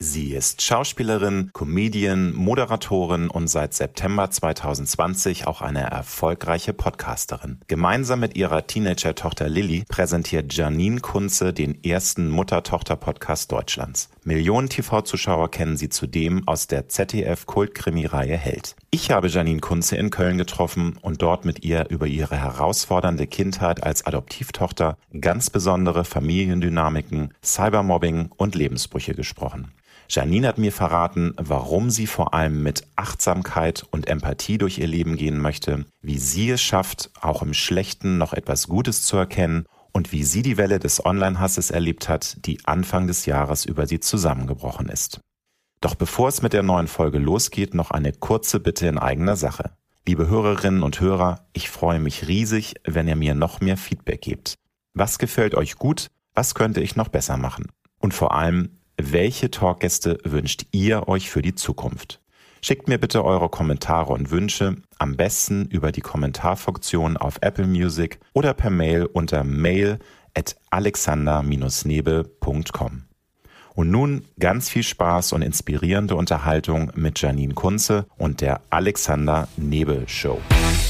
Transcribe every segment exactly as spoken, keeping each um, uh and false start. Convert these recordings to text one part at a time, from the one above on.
Sie ist Schauspielerin, Comedian, Moderatorin und seit September zwanzig zwanzig auch eine erfolgreiche Podcasterin. Gemeinsam mit ihrer Teenager-Tochter Lilly präsentiert Janine Kunze den ersten Mutter-Tochter-Podcast Deutschlands. Millionen T V-Zuschauer kennen sie zudem aus der Z D F-Kultkrimi-Reihe Held. Ich habe Janine Kunze in Köln getroffen und dort mit ihr über ihre herausfordernde Kindheit als Adoptivtochter, ganz besondere Familiendynamiken, Cybermobbing und Lebensbrüche gesprochen. Janine hat mir verraten, warum sie vor allem mit Achtsamkeit und Empathie durch ihr Leben gehen möchte, wie sie es schafft, auch im Schlechten noch etwas Gutes zu erkennen und wie sie die Welle des Online-Hasses erlebt hat, die Anfang des Jahres über sie zusammengebrochen ist. Doch bevor es mit der neuen Folge losgeht, noch eine kurze Bitte in eigener Sache. Liebe Hörerinnen und Hörer, ich freue mich riesig, wenn ihr mir noch mehr Feedback gebt. Was gefällt euch gut? Was könnte ich noch besser machen? Und vor allem, welche Talkgäste wünscht ihr euch für die Zukunft? Schickt mir bitte eure Kommentare und Wünsche, am besten über die Kommentarfunktion auf Apple Music oder per Mail unter mail at alexander dash nebe punkt com. Und nun ganz viel Spaß und inspirierende Unterhaltung mit Janine Kunze und der Alexander Nebe Show.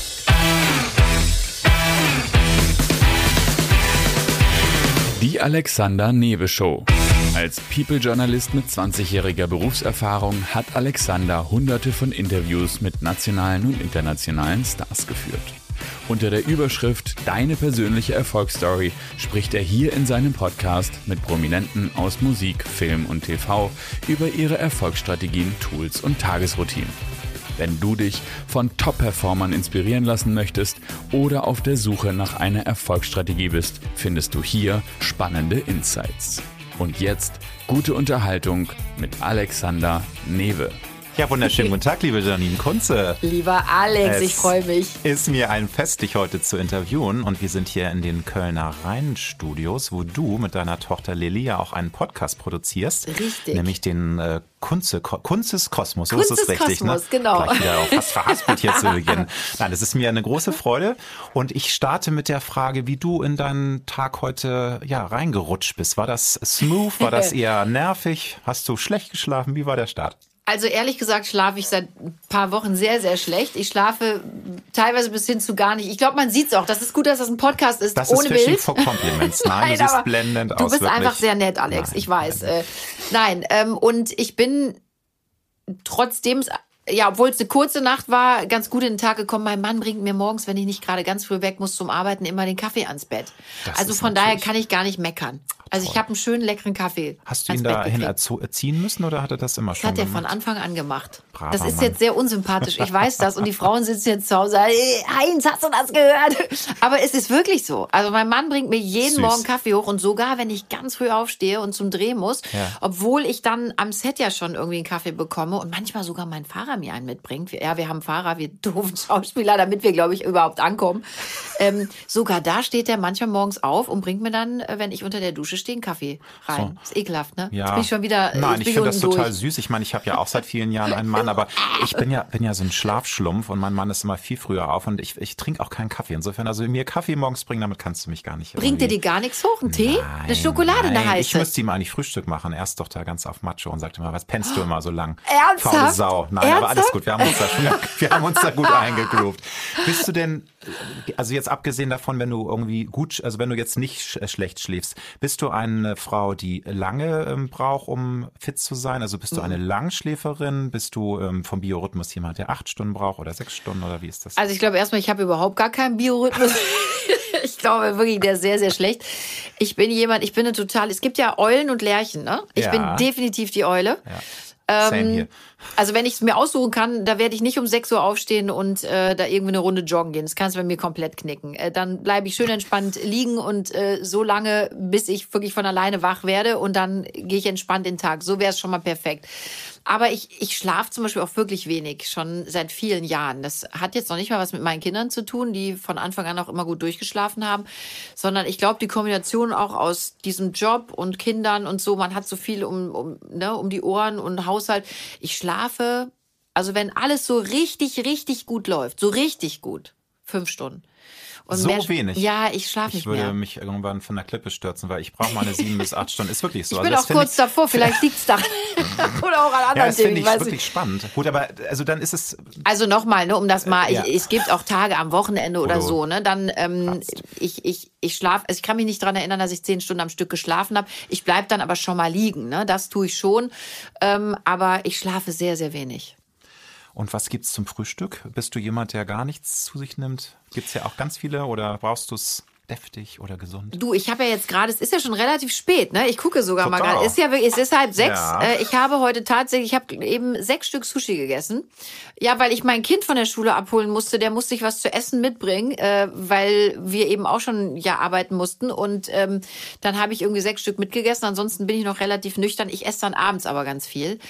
Die Alexander Nebe Show. Als People-Journalist mit zwanzigjähriger Berufserfahrung hat Alexander hunderte von Interviews mit nationalen und internationalen Stars geführt. Unter der Überschrift Deine persönliche Erfolgsstory spricht er hier in seinem Podcast mit Prominenten aus Musik, Film und T V über ihre Erfolgsstrategien, Tools und Tagesroutinen. Wenn du dich von Top-Performern inspirieren lassen möchtest oder auf der Suche nach einer Erfolgsstrategie bist, findest du hier spannende Insights. Und jetzt gute Unterhaltung mit Alexander Nebe. Ja, wunderschönen guten Tag, liebe Janine Kunze. Lieber Alex, es ich freue mich. Ist mir ein Fest, dich heute zu interviewen. Und wir sind hier in den Kölner Rhein-Studios, wo du mit deiner Tochter Lilly ja auch einen Podcast produzierst. Richtig. Nämlich den äh, Kunze, Kunzes Kosmos, so ist es richtig. Kosmos, ne? Genau. Gleich wieder auch fast verhaspelt hier zu Beginn. Nein, das ist mir eine große Freude. Und ich starte mit der Frage, wie du in deinen Tag heute ja reingerutscht bist. War das smooth? War das eher nervig? Hast du schlecht geschlafen? Wie war der Start? Also ehrlich gesagt schlafe ich seit ein paar Wochen sehr, sehr schlecht. Ich schlafe teilweise bis hin zu gar nicht. Ich glaube, man sieht es auch. Das ist gut, dass das ein Podcast ist, das ohne ist Bild. For Compliments. Nein, Nein, du siehst blendend aus. Du bist wirklich. einfach sehr nett, Alex. Nein, ich weiß. Nein, äh, nein ähm, und ich bin trotzdem... Ja, obwohl es eine kurze Nacht war, ganz gut in den Tag gekommen. Mein Mann bringt mir morgens, wenn ich nicht gerade ganz früh weg muss zum Arbeiten, immer den Kaffee ans Bett. Das also von daher kann ich gar nicht meckern. Also ich habe einen schönen, leckeren Kaffee. Hast du ihn dahin erziehen müssen oder hat er das immer das schon gemacht? Das hat er von Anfang an gemacht. Braver das ist Mann. Jetzt sehr unsympathisch, ich weiß das. Und die Frauen sitzen jetzt zu Hause, hey, Heinz, hast du das gehört? Aber es ist wirklich so. Also mein Mann bringt mir jeden Süß. Morgen Kaffee hoch. Und sogar, wenn ich ganz früh aufstehe und zum Dreh muss, ja. obwohl ich dann am Set ja schon irgendwie einen Kaffee bekomme und manchmal sogar mein Fahrer mir einen mitbringt. Ja, wir haben einen Fahrer, wir doofen Schauspieler, damit wir, glaube ich, überhaupt ankommen. Ähm, sogar da steht der manchmal morgens auf und bringt mir dann, wenn ich unter der Dusche stehe, einen Kaffee rein. So. Ist ekelhaft, ne? Ja. Jetzt bin ich schon wieder. Nein, ich finde das durch. total süß. Ich meine, ich habe ja auch seit vielen Jahren einen Mann, aber ich bin ja, bin ja so ein Schlafschlumpf und mein Mann ist immer viel früher auf und ich, ich trinke auch keinen Kaffee. Insofern, also mir Kaffee morgens bringen, damit kannst du mich gar nicht. Bringt dir die gar nichts hoch? Ein Tee? Nein, eine Schokolade, nein. eine heiße? Ich müsste ihm eigentlich Frühstück machen. Er ist doch da ganz auf Macho und sagt immer, was pennst du immer so lang? Ernsthaft? Faule Sau. Nein, Ernsthaft? aber alles gut. Wir haben uns da schon, wir haben uns da gut eingegroovt. Bist du denn, also jetzt abgesehen davon, wenn du irgendwie gut, also wenn du jetzt nicht sch- schlecht schläfst, bist du eine Frau, die lange ähm, braucht, um fit zu sein? Also bist du eine Langschläferin? Bist du ähm, vom Biorhythmus jemand, der acht Stunden braucht oder sechs Stunden oder wie ist das? Also ich glaube erstmal, ich habe überhaupt gar keinen Biorhythmus. Ich glaube wirklich, der ist sehr, sehr schlecht. Ich bin jemand, ich bin eine total, es gibt ja Eulen und Lerchen, ne? Ich ja. bin definitiv die Eule. Ja. Ähm, Same hier. Also wenn ich es mir aussuchen kann, da werde ich nicht um sechs Uhr aufstehen und äh, da irgendwie eine Runde joggen gehen. Das kannst du bei mir komplett knicken. Äh, dann bleibe ich schön entspannt liegen und äh, so lange, bis ich wirklich von alleine wach werde und dann gehe ich entspannt in den Tag. So wäre es schon mal perfekt. Aber ich, ich schlafe zum Beispiel auch wirklich wenig, schon seit vielen Jahren. Das hat jetzt noch nicht mal was mit meinen Kindern zu tun, die von Anfang an auch immer gut durchgeschlafen haben, sondern ich glaube, die Kombination auch aus diesem Job und Kindern und so, man hat so viel um, um, ne, um die Ohren und Haushalt. Ich schlafe, also wenn alles so richtig, richtig gut läuft, so richtig gut, fünf Stunden. Und so mehr, wenig? Ja, ich schlafe nicht Ich würde mehr. mich irgendwann von der Klippe stürzen, weil ich brauche meine sieben bis acht Stunden. Ist wirklich so. Ich also bin auch kurz ich, davor, vielleicht liegt es daran. Oder auch an anderen ja, das finde Themen. ich weiß wirklich spannend. Gut, aber also dann ist es... Also nochmal, ne, um das mal, Äh, ja. ich, es gibt auch Tage am Wochenende oder Wo du so, ne, dann ähm, ich, ich, ich schlafe, also ich kann mich nicht daran erinnern, dass ich zehn Stunden am Stück geschlafen habe. Ich bleib dann aber schon mal liegen, ne, das tue ich schon, ähm, aber ich schlafe sehr, sehr wenig. Und was gibt's zum Frühstück? Bist du jemand, der gar nichts zu sich nimmt? Gibt's ja auch ganz viele oder brauchst du es deftig oder gesund? Du, ich habe ja jetzt gerade, es ist ja schon relativ spät, ne? Ich gucke sogar Total. mal gerade. Ist ja wirklich, es ist halb sechs. Ja. Äh, ich habe heute tatsächlich, ich habe eben sechs Stück Sushi gegessen. Ja, weil ich mein Kind von der Schule abholen musste. Der musste sich was zu essen mitbringen, äh, weil wir eben auch schon ja arbeiten mussten. Und ähm, dann habe ich irgendwie sechs Stück mitgegessen. Ansonsten bin ich noch relativ nüchtern. Ich esse dann abends aber ganz viel.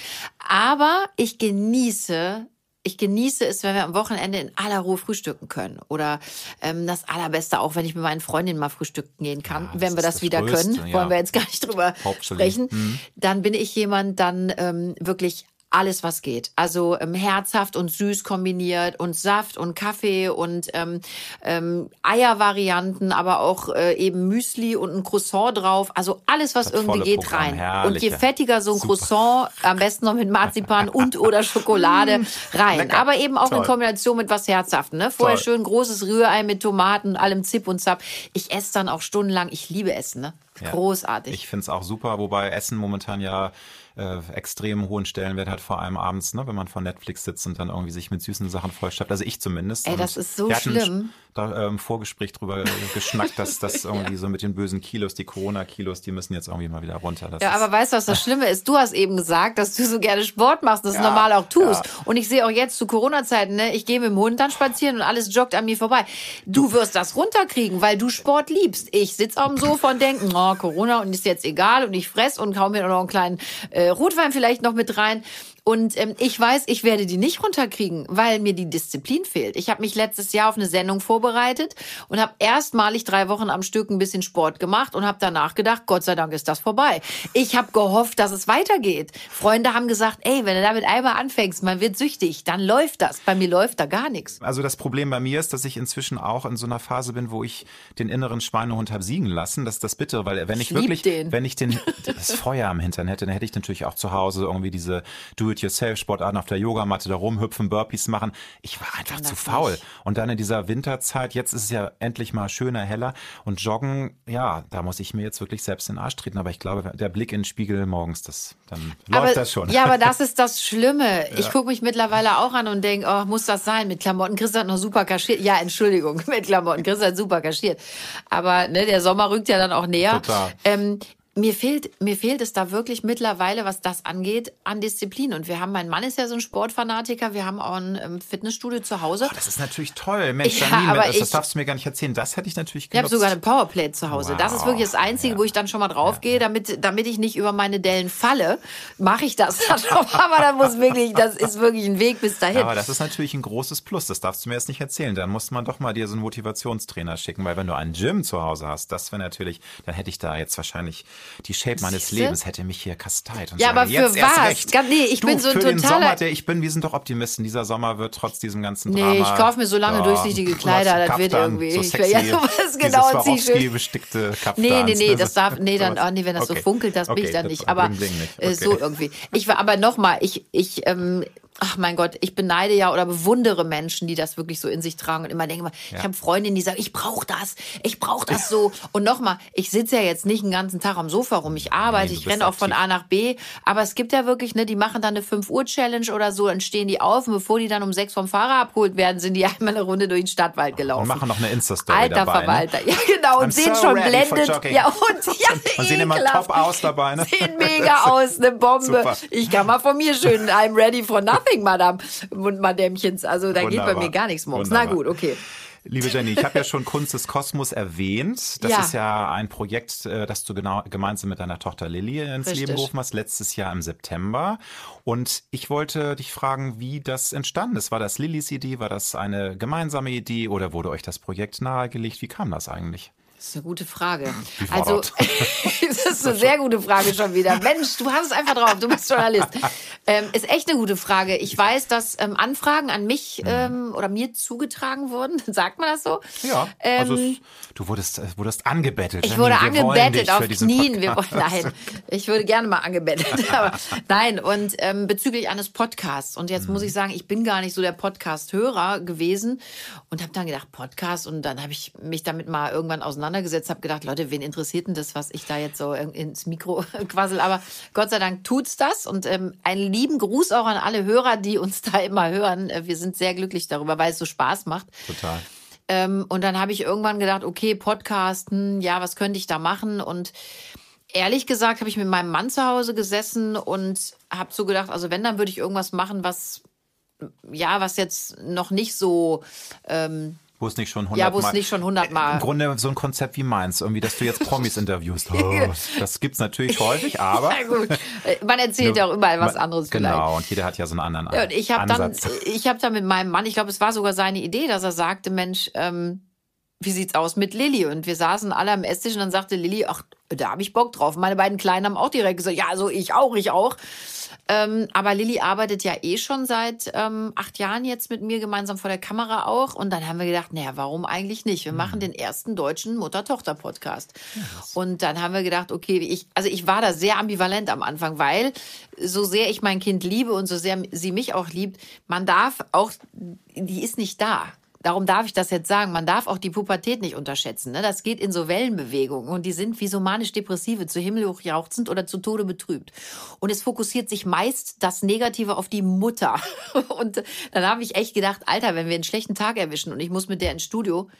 Aber ich genieße Ich genieße es, wenn wir am Wochenende in aller Ruhe frühstücken können. Oder ähm, das Allerbeste auch, wenn ich mit meinen Freundinnen mal frühstücken gehen kann. Ja, das wenn wir ist das, das wieder Größte, können, ja. wollen wir jetzt gar nicht drüber Hauptsächlich. sprechen. Mhm. Dann bin ich jemand, dann ähm, wirklich alles, was geht. Also ähm, herzhaft und süß kombiniert und Saft und Kaffee und ähm, ähm, Eiervarianten, aber auch äh, eben Müsli und ein Croissant drauf. Also alles, was Das irgendwie volle geht, Programm, rein. herrlich, Und je ja. fettiger so ein Super. Croissant, am besten noch mit Marzipan und oder Schokolade rein. Lecker. Aber eben auch Toll. in Kombination mit was Herzhaftem. Ne? Vorher Toll. schön großes Rührei mit Tomaten, allem Zip und Zap. Ich esse dann auch stundenlang. Ich liebe Essen. Ne? Ja. Großartig. Ich finde es auch super, wobei Essen momentan ja äh, extrem hohen Stellenwert hat, vor allem abends, ne, wenn man vor Netflix sitzt und dann irgendwie sich mit süßen Sachen vollstapft. Also ich zumindest. Ey, Und das ist so wir hatten schlimm. Da im ähm, Vorgespräch drüber geschnackt, dass das irgendwie so mit den bösen Kilos, die Corona-Kilos, die müssen jetzt irgendwie mal wieder runter. Das Ja, ist, aber weißt du, was das Schlimme ist? Du hast eben gesagt, dass du so gerne Sport machst, das Ja, normal auch tust. ja. Und ich sehe auch jetzt zu Corona-Zeiten, ne, ich gehe mit dem Hund dann spazieren und alles joggt an mir vorbei. Du wirst das runterkriegen, weil du Sport liebst. Ich sitze auf dem Sofa und denke, oh, Corona und ist jetzt egal und ich fress und hau mir noch einen kleinen äh, Rotwein vielleicht noch mit rein. Und ähm, ich weiß, ich werde die nicht runterkriegen, weil mir die Disziplin fehlt. Ich habe mich letztes Jahr auf eine Sendung vorbereitet und habe erstmalig drei Wochen am Stück ein bisschen Sport gemacht und habe danach gedacht, Gott sei Dank ist das vorbei. Ich habe gehofft, dass es weitergeht. Freunde haben gesagt, ey, wenn du damit einmal anfängst, man wird süchtig, dann läuft das. Bei mir läuft da gar nichts. Also das Problem bei mir ist, dass ich inzwischen auch in so einer Phase bin, wo ich den inneren Schweinehund habe siegen lassen. Das ist das Bittere, weil wenn ich, Ich lieb wirklich, den. wenn ich den, das Feuer am Hintern hätte, dann hätte ich natürlich auch zu Hause irgendwie diese Do-it-yourself-Sportarten auf der Yogamatte da rumhüpfen, Burpees machen. Ich war einfach Kann zu das faul. nicht. Und dann in dieser Winterzeit, jetzt ist es ja endlich mal schöner, heller und Joggen, ja, da muss ich mir jetzt wirklich selbst in den Arsch treten. Aber ich glaube, der Blick in den Spiegel morgens, das, dann läuft aber, das schon. Ja, aber das ist das Schlimme. Ich gucke mich mittlerweile auch an und denke, oh, muss das sein? Mit Klamotten. Chris hat noch super kaschiert. Ja, Entschuldigung, mit Klamotten. Chris hat super kaschiert. Aber ne, der Sommer rückt ja dann auch näher. Total. Ähm, Mir fehlt, mir fehlt es da wirklich mittlerweile, was das angeht, an Disziplin. Und wir haben, mein Mann ist ja so ein Sportfanatiker, wir haben auch ein ähm, Fitnessstudio zu Hause. Oh, das ist natürlich toll. Mensch, Ja, Janine, aber das, ich- das darfst du mir gar nicht erzählen. Das hätte ich natürlich Ich habe genutzt. sogar eine Powerplate zu Hause. Das ist Wow. wirklich das Einzige, Ja. wo ich dann schon mal drauf gehe, damit, damit ich nicht über meine Dellen falle, mache ich das dann schon. Aber dann muss wirklich, das ist wirklich ein Weg bis dahin. Ja, aber das ist natürlich ein großes Plus. Das darfst du mir jetzt nicht erzählen. Dann muss man doch mal dir so einen Motivationstrainer schicken, weil wenn du ein Gym zu Hause hast, das wäre natürlich, dann hätte ich da jetzt wahrscheinlich die Shape meines Siehste? Lebens hätte mich hier kasteit. Und Ja, sage, aber für jetzt erst was? recht. Ganz- nee, ich du, bin so ein für den totaler- Sommer, der ich bin, wir sind doch Optimisten. Dieser Sommer wird trotz diesem ganzen Nee, Drama. ich kaufe mir so lange durchsichtige Kleider, das wird Kaftan, irgendwie- So ich- sexy, ja, was genau, dieses zieh ich Swarovski bestickte Kaftan. Nee, nee, nee, das darf, nee, dann, Sowas. oh, nee, wenn das so Okay. funkelt, das bin Okay, ich dann das nicht. Aber bling, bling nicht. äh, Okay. so irgendwie. Ich war, aber nochmal, ich, ich, ähm, ach mein Gott, ich beneide ja oder bewundere Menschen, die das wirklich so in sich tragen und immer denke mal, Ja. ich habe Freundinnen, die sagen, ich brauche das, ich brauche das so. Und nochmal, ich sitze ja jetzt nicht den ganzen Tag am Sofa rum, ich arbeite, Nee, du ich bist renne auch von aktiv. A nach B, aber es gibt ja wirklich, ne, die machen dann eine fünf Uhr Challenge oder so, dann stehen die auf und bevor die dann um sechs vom Fahrer abgeholt werden, sind die einmal eine Runde durch den Stadtwald gelaufen. Und machen noch eine Insta-Story Alter dabei. Ne? Verwalter, ja genau, und I'm sehen so schon ready for blendet. jogging. Ja, und ja, Und sehen immer ekelhaft. top aus dabei. Ne? Sehen mega aus, eine Bombe. Super. Ich kann mal von mir schön, I'm ready for nothing, Madame und Madämchens. Also da geht bei Wunderbar. mir gar nichts morgens. Wunderbar. Na gut, okay. Liebe Jenny, ich habe ja schon Kunst des Kosmos erwähnt. Das Ja. ist ja ein Projekt, äh, das du genau gemeinsam mit deiner Tochter Lilly ins Richtig. Leben gerufen hast, letztes Jahr im September. Und ich wollte dich fragen, wie das entstanden ist. War das Lillys Idee? War das eine gemeinsame Idee oder wurde euch das Projekt nahegelegt? Wie kam das eigentlich? Das ist eine gute Frage. Wie Also, fordert. das ist eine sehr gute Frage schon wieder. Mensch, du hast es einfach drauf, du bist Journalist. Ähm, ist echt eine gute Frage. Ich weiß, dass ähm, Anfragen an mich ähm, oder mir zugetragen wurden. Sagt man das so? Ja, ähm, also es, du wurdest, wurdest angebettelt. Ich wurde Janine, wir wollen angebettelt dich auf für diesen Knien. Wir, Podcast. nein, ich würde gerne mal angebettelt. Aber nein, und ähm, bezüglich eines Podcasts. Und jetzt mhm. muss ich sagen, ich bin gar nicht so der Podcast-Hörer gewesen und habe dann gedacht, Podcast. Und dann habe ich mich damit mal irgendwann auseinandergesetzt, habe gedacht, Leute, wen interessiert denn das, was ich da jetzt so ins Mikro quassel? Aber Gott sei Dank tut's das. Und ähm, einen lieben Gruß auch an alle Hörer, die uns da immer hören. Wir sind sehr glücklich darüber, weil es so Spaß macht. Total. Ähm, und dann habe ich irgendwann gedacht, okay, Podcasten, ja, was könnte ich da machen? Und ehrlich gesagt habe ich mit meinem Mann zu Hause gesessen und habe so gedacht, also wenn, dann würde ich irgendwas machen, was, ja, was jetzt noch nicht so... Ähm, Wo es nicht schon hundertmal... Ja, wo es nicht schon hundertmal... Im Grunde so ein Konzept wie meins, irgendwie, dass du jetzt Promis interviewst. Oh, das gibt's natürlich häufig, aber... Ja, gut. Man erzählt ja auch überall was anderes genau, vielleicht. Und jeder hat ja so einen anderen ja, und ich hab Ansatz. Dann, ich habe dann mit meinem Mann, ich glaube, es war sogar seine Idee, dass er sagte, Mensch, ähm, wie sieht's aus mit Lilly? Und wir saßen alle am Esstisch und dann sagte Lilly, ach, da habe ich Bock drauf. Meine beiden Kleinen haben auch direkt gesagt, ja, so ich auch, ich auch. Ähm, aber Lilly arbeitet ja eh schon seit ähm, acht Jahren jetzt mit mir gemeinsam vor der Kamera auch. Und dann haben wir gedacht, naja, warum eigentlich nicht? Wir machen den ersten deutschen Mutter-Tochter-Podcast. Yes. Und dann haben wir gedacht, okay, ich, also ich war da sehr ambivalent am Anfang, weil so sehr ich mein Kind liebe und so sehr sie mich auch liebt, man darf auch, die ist nicht da. Darum darf ich das jetzt sagen. Man darf auch die Pubertät nicht unterschätzen. Ne? Das geht in so Wellenbewegungen und die sind wie so manisch-depressive, zu Himmel hoch jauchzend oder zu Tode betrübt. Und es fokussiert sich meist das Negative auf die Mutter. Und dann habe ich echt gedacht, Alter, wenn wir einen schlechten Tag erwischen und ich muss mit der ins Studio,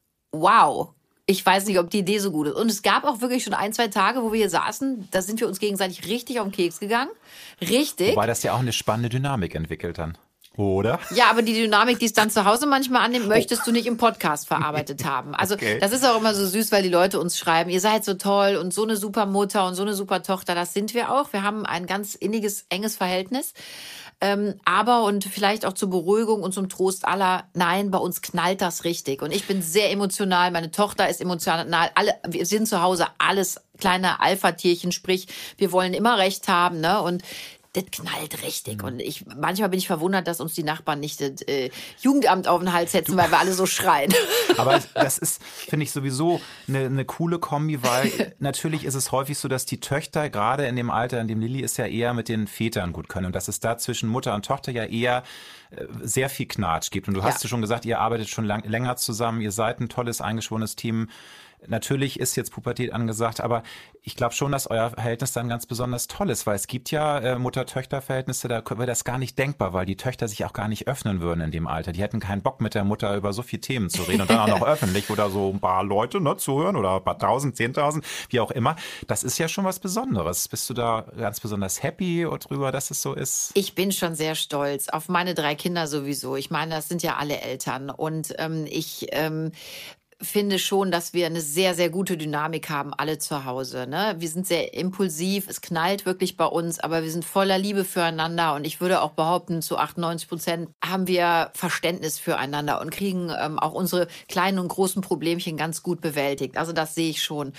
wow. Ich weiß nicht, ob die Idee so gut ist. Und es gab auch wirklich schon ein, zwei Tage, wo wir hier saßen, da sind wir uns gegenseitig richtig auf den Keks gegangen. Richtig. Wobei das ja auch eine spannende Dynamik entwickelt dann. Oder? Ja, aber die Dynamik, die es dann zu Hause manchmal annimmt, möchtest oh. du nicht im Podcast verarbeitet haben. Also okay. Das ist auch immer so süß, weil die Leute uns schreiben, ihr seid so toll und so eine super Mutter und so eine super Tochter. Das sind wir auch. Wir haben ein ganz inniges, enges Verhältnis. Ähm, aber und vielleicht auch zur Beruhigung und zum Trost aller, nein, bei uns knallt das richtig. Und ich bin sehr emotional, meine Tochter ist emotional, alle, wir sind zu Hause alles kleine Alpha-Tierchen, sprich, wir wollen immer Recht haben, ne? Und das knallt richtig. Und ich, manchmal bin ich verwundert, dass uns die Nachbarn nicht das äh, Jugendamt auf den Hals setzen, du, weil wir alle so schreien. Aber das ist, finde ich, sowieso eine, eine coole Kombi, weil natürlich ist es häufig so, dass die Töchter, gerade in dem Alter, in dem Lilly ist, ja eher mit den Vätern gut können. Und dass es da zwischen Mutter und Tochter ja eher äh, sehr viel Knatsch gibt. Und du hast ja schon gesagt, ihr arbeitet schon lang, länger zusammen, ihr seid ein tolles, eingeschworenes Team. Natürlich ist jetzt Pubertät angesagt, aber ich glaube schon, dass euer Verhältnis dann ganz besonders toll ist, weil es gibt ja äh, Mutter-Töchter-Verhältnisse, da wäre das gar nicht denkbar, weil die Töchter sich auch gar nicht öffnen würden in dem Alter. Die hätten keinen Bock mit der Mutter über so viele Themen zu reden und dann auch noch öffentlich oder so ein paar Leute ne, zuhören oder ein paar tausend, zehntausend, wie auch immer. Das ist ja schon was Besonderes. Bist du da ganz besonders happy drüber, dass es so ist? Ich bin schon sehr stolz auf meine drei Kinder sowieso. Ich meine, das sind ja alle Eltern und ähm, ich... Ähm, finde schon, dass wir eine sehr, sehr gute Dynamik haben, alle zu Hause. Ne? Wir sind sehr impulsiv, es knallt wirklich bei uns, aber wir sind voller Liebe füreinander und ich würde auch behaupten, zu achtundneunzig Prozent haben wir Verständnis füreinander und kriegen ähm, auch unsere kleinen und großen Problemchen ganz gut bewältigt. Also das sehe ich schon.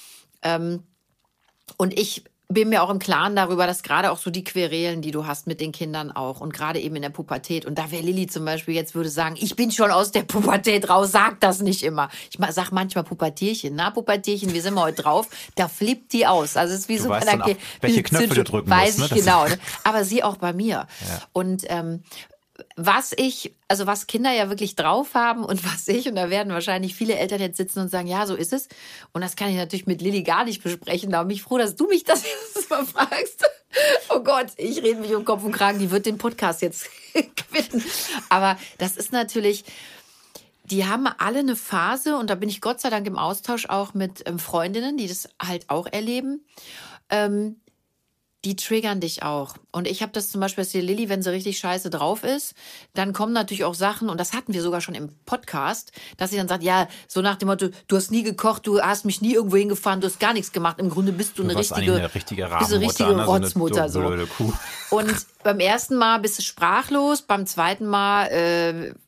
Ähm, und ich bin mir auch im Klaren darüber, dass gerade auch so die Querelen, die du hast mit den Kindern auch und gerade eben in der Pubertät und da wäre Lilly zum Beispiel jetzt würde sagen, ich bin schon aus der Pubertät raus, sag das nicht immer. Ich sag manchmal Pubertierchen, na Pubertierchen, wie sind wir heute drauf? Da flippt die aus. Also es ist wie du so weißt dann auch, welche Knöpfe du drücken weiß musst. Weiß ich genau. Ne? Aber sie auch bei mir. Ja. Und ähm, was ich, also was Kinder ja wirklich drauf haben und was ich, und da werden wahrscheinlich viele Eltern jetzt sitzen und sagen, ja, so ist es. Und das kann ich natürlich mit Lilly gar nicht besprechen. Da bin ich froh, dass du mich das jetzt mal fragst. Oh Gott, ich rede mich um Kopf und Kragen. Die wird den Podcast jetzt quitten. Aber das ist natürlich, die haben alle eine Phase und da bin ich Gott sei Dank im Austausch auch mit ähm, Freundinnen, die das halt auch erleben. Ähm, Die triggern dich auch. Und ich habe das zum Beispiel, dass die Lilly, wenn sie richtig scheiße drauf ist, dann kommen natürlich auch Sachen, und das hatten wir sogar schon im Podcast, dass sie dann sagt, ja, so nach dem Motto, du hast nie gekocht, du hast mich nie irgendwo hingefahren, du hast gar nichts gemacht. Im Grunde bist du eine du richtige, eine richtige bist eine richtige ne? Rotzmutter. So eine blöde Kuh. Und beim ersten Mal bist du sprachlos, beim zweiten Mal äh,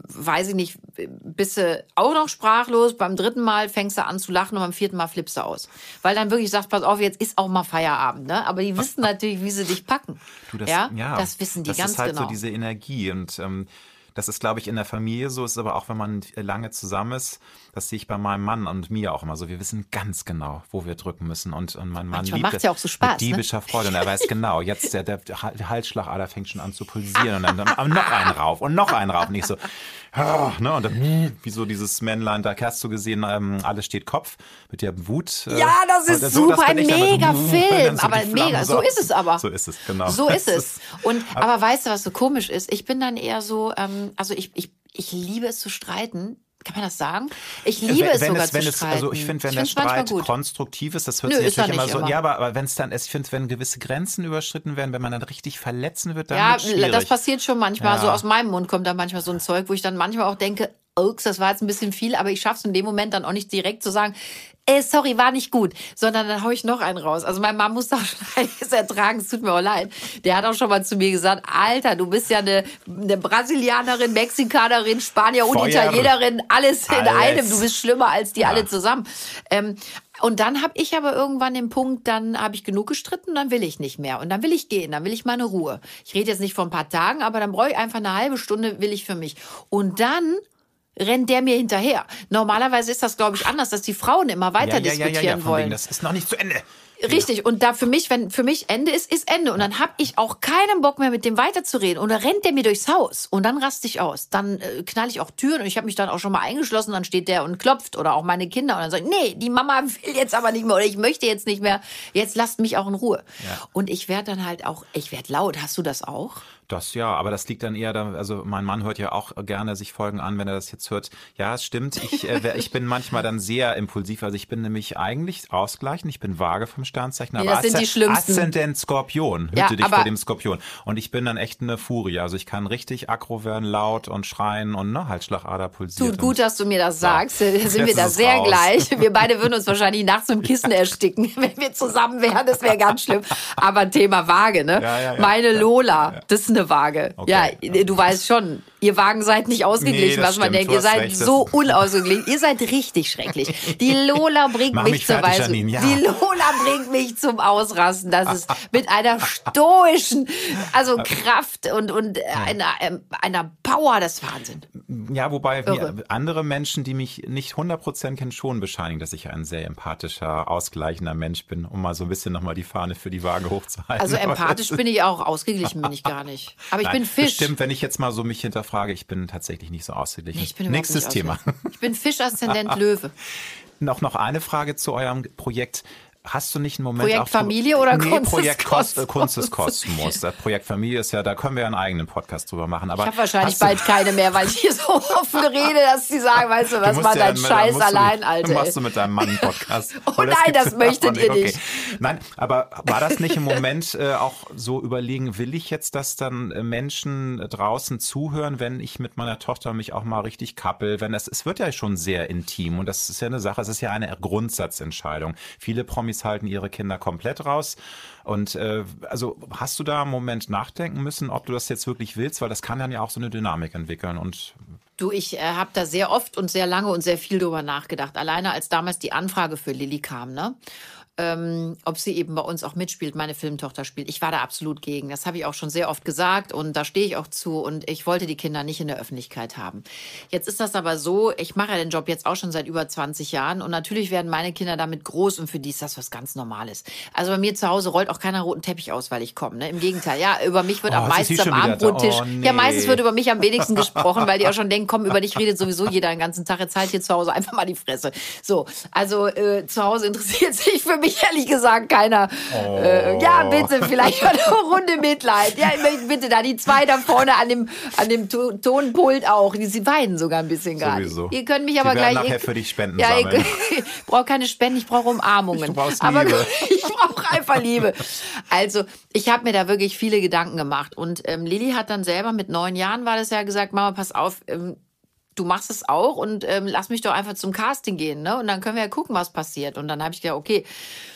weiß ich nicht, bist du auch noch sprachlos, beim dritten Mal fängst du an zu lachen und beim vierten Mal flippst du aus. Weil dann wirklich sagst, pass auf, jetzt ist auch mal Feierabend. Ne? Aber die wissen natürlich, wie sie dich packen. Du, das, ja? ja, das wissen die das ganz ist halt genau. so diese Energie und ähm, das ist, glaube ich, in der Familie so, ist aber auch, wenn man lange zusammen ist, das sehe ich bei meinem Mann und mir auch immer so. Wir wissen ganz genau, wo wir drücken müssen. Und, und mein Mann Manchmal liebt macht's ja auch so Spaß, mit diebischer ne? Freude. Und er weiß genau, jetzt der, der Halsschlagader fängt schon an zu pulsieren. Und dann, dann noch einen rauf und noch einen rauf. Und ich so, oh, ne? Und dann, wie so dieses Männlein, da hast du gesehen, ähm, alles steht Kopf mit der Wut. Äh, ja, das ist so, super, ein mega so, Film. So aber mega, so ist es aber. So ist es, genau. So ist es. Und, aber weißt du, was so komisch ist? Ich bin dann eher so, ähm, also ich, ich, ich liebe es zu streiten. Kann man das sagen? Ich liebe wenn, es wenn sogar es, wenn zu es, streiten. Also ich finde, wenn ich der Streit konstruktiv ist, das hört Nö, sich natürlich immer nicht so, immer. ja, aber, aber wenn es dann, ich finde, wenn gewisse Grenzen überschritten werden, wenn man dann richtig verletzen wird, dann ja, wird es schwierig. Das passiert schon manchmal. Ja. So aus meinem Mund kommt dann manchmal so ein Zeug, wo ich dann manchmal auch denke, ups, das war jetzt ein bisschen viel, aber ich schaffe es in dem Moment dann auch nicht direkt zu sagen, ey, sorry, war nicht gut, sondern dann hau ich noch einen raus. Also mein Mann muss da schon einiges ertragen, es tut mir auch leid. Der hat auch schon mal zu mir gesagt, Alter, du bist ja eine, eine Brasilianerin, Mexikanerin, Spanier und Feuer. Italienerin, alles in alles. einem. Du bist schlimmer als die ja. alle zusammen. Ähm, und dann habe ich aber irgendwann den Punkt, dann habe ich genug gestritten, dann will ich nicht mehr. Und dann will ich gehen, dann will ich meine Ruhe. Ich rede jetzt nicht von ein paar Tagen, aber dann brauche ich einfach eine halbe Stunde, will ich für mich. Und dann rennt der mir hinterher. Normalerweise ist das, glaube ich, anders, dass die Frauen immer weiter ja, ja, diskutieren ja, ja, ja, wollen. Wegen, das ist noch nicht zu Ende. Richtig, und da für mich, wenn für mich Ende ist, ist Ende. Und dann habe ich auch keinen Bock mehr, mit dem weiterzureden. Und dann rennt der mir durchs Haus. Und dann raste ich aus. Dann äh, knall ich auch Türen. Und ich habe mich dann auch schon mal eingeschlossen. Dann steht der und klopft. Oder auch meine Kinder. Und dann sage ich, nee, die Mama will jetzt aber nicht mehr. Oder ich möchte jetzt nicht mehr. Jetzt lasst mich auch in Ruhe. Ja. Und ich werde dann halt auch, ich werde laut. Hast du das auch? Das ja, aber das liegt dann eher da, also mein Mann hört ja auch gerne sich Folgen an, wenn er das jetzt hört. Ja, es stimmt, ich, äh, ich bin manchmal dann sehr impulsiv, also ich bin nämlich eigentlich ausgleichend, ich bin vage vom Sternzeichen, aber nee, das sind die schlimmsten. Aszendent Skorpion, hüte ja, dich vor dem Skorpion. Und ich bin dann echt eine Furie, also ich kann richtig aggro werden, laut und schreien und ne, Halsschlagader pulsiert. Tut gut, dass du mir das sagst, so. sind wir Jetzt da ist es sehr raus. gleich. Wir beide würden uns wahrscheinlich nachts im Kissen ersticken, wenn wir zusammen wären, das wäre ganz schlimm. Aber Thema Waage, ne? Ja, ja, ja. Meine Lola, das ist eine Waage. Okay. Ja, du weißt schon, ihr Wagen seid nicht ausgeglichen, Nee, was man stimmt, denkt. du Ihr hast seid recht, so das- unausgeglichen. Ihr seid richtig schrecklich. Die Lola bringt Mach mich, mich zur fertig, Weise. Janine, ja. Die Lola bringt mich zum Ausrasten. Das ist mit einer stoischen, also Kraft und, und einer, ähm, einer Power, das ist Wahnsinn. Ja, wobei Irre. mir andere Menschen, die mich nicht hundert Prozent kennen, schon bescheinigen, dass ich ein sehr empathischer, ausgleichender Mensch bin, um mal so ein bisschen nochmal die Fahne für die Waage hochzuhalten. Also empathisch bin ich auch, ausgeglichen bin ich gar nicht. Aber ich Nein, bin Fisch. Stimmt, wenn ich jetzt mal so mich hinterfrage, ich bin tatsächlich nicht so ausgeglichen. Nee, ich bin überhaupt Nächstes nicht Thema. ausgeglichen. Ich bin Fisch-Aszendent Löwe. Noch, noch eine Frage zu eurem Projekt. Hast du nicht einen Moment Projekt auch Familie oder nee, Kunst des Projekt Kos- Kosmos? Kunst des Kosmos. Das Projekt Familie ist ja, da können wir ja einen eigenen Podcast drüber machen. Aber Ich habe wahrscheinlich hast du- bald keine mehr, weil ich hier so offen rede, dass sie sagen, weißt du, was musst war ja dein dann- Scheiß musst du allein, nicht- Alter. Machst ey. du mit deinem Mann einen Podcast? Oh Oder nein, gibt's das ja möchtet auch ihr Okay. nicht. Nein, aber war das nicht im Moment äh, auch so überlegen, will ich jetzt, dass dann äh, Menschen draußen zuhören, wenn ich mit meiner Tochter mich auch mal richtig kappel? Wenn es, es wird ja schon sehr intim und das ist ja eine Sache, es ist ja eine Grundsatzentscheidung. Viele Promis halten ihre Kinder komplett raus. Und äh, also hast du da einen Moment nachdenken müssen, ob du das jetzt wirklich willst, weil das kann dann ja auch so eine Dynamik entwickeln und Du, ich äh, habe da sehr oft und sehr lange und sehr viel drüber nachgedacht. Alleine als damals die Anfrage für Lilly kam, ne? Ähm, ob sie eben bei uns auch mitspielt, meine Filmtochter spielt. Ich war da absolut gegen. Das habe ich auch schon sehr oft gesagt und da stehe ich auch zu und ich wollte die Kinder nicht in der Öffentlichkeit haben. Jetzt ist das aber so, ich mache ja den Job jetzt auch schon seit über zwanzig Jahren und natürlich werden meine Kinder damit groß und für die ist das was ganz Normales. Also bei mir zu Hause rollt auch keiner roten Teppich aus, weil ich komme. Ne? Im Gegenteil, ja, über mich wird Oh, am jetzt ist sie meisten am schon wieder da. Abendbrottisch. Oh, nee. Ja, meistens wird über mich am wenigsten gesprochen, weil die auch schon denken, komm, über dich redet sowieso jeder den ganzen Tag. Jetzt halt hier zu Hause einfach mal die Fresse. So, also äh, zu Hause interessiert sich für mich ehrlich gesagt keiner. Oh. Äh, ja, bitte, vielleicht mal eine Runde Mitleid. Ja, ich möchte bitte da die zwei da vorne an dem, an dem To- Tonpult auch. Die, sie weinen sogar ein bisschen gar Sowieso. nicht. Ihr könnt mich Die aber werden gleich... nachher ihr, für dich Spenden ja, ihr, sammeln. ich brauche keine Spenden, ich brauche Umarmungen. Du brauchst aber Liebe. ich brauche einfach Liebe. Also, ich habe mir da wirklich viele Gedanken gemacht. Und ähm, Lilly hat dann selber mit neun Jahren, war das ja, gesagt, Mama, pass auf, ähm, du machst es auch und ähm, lass mich doch einfach zum Casting gehen, ne? Und dann können wir ja gucken, was passiert. Und dann habe ich gedacht, okay,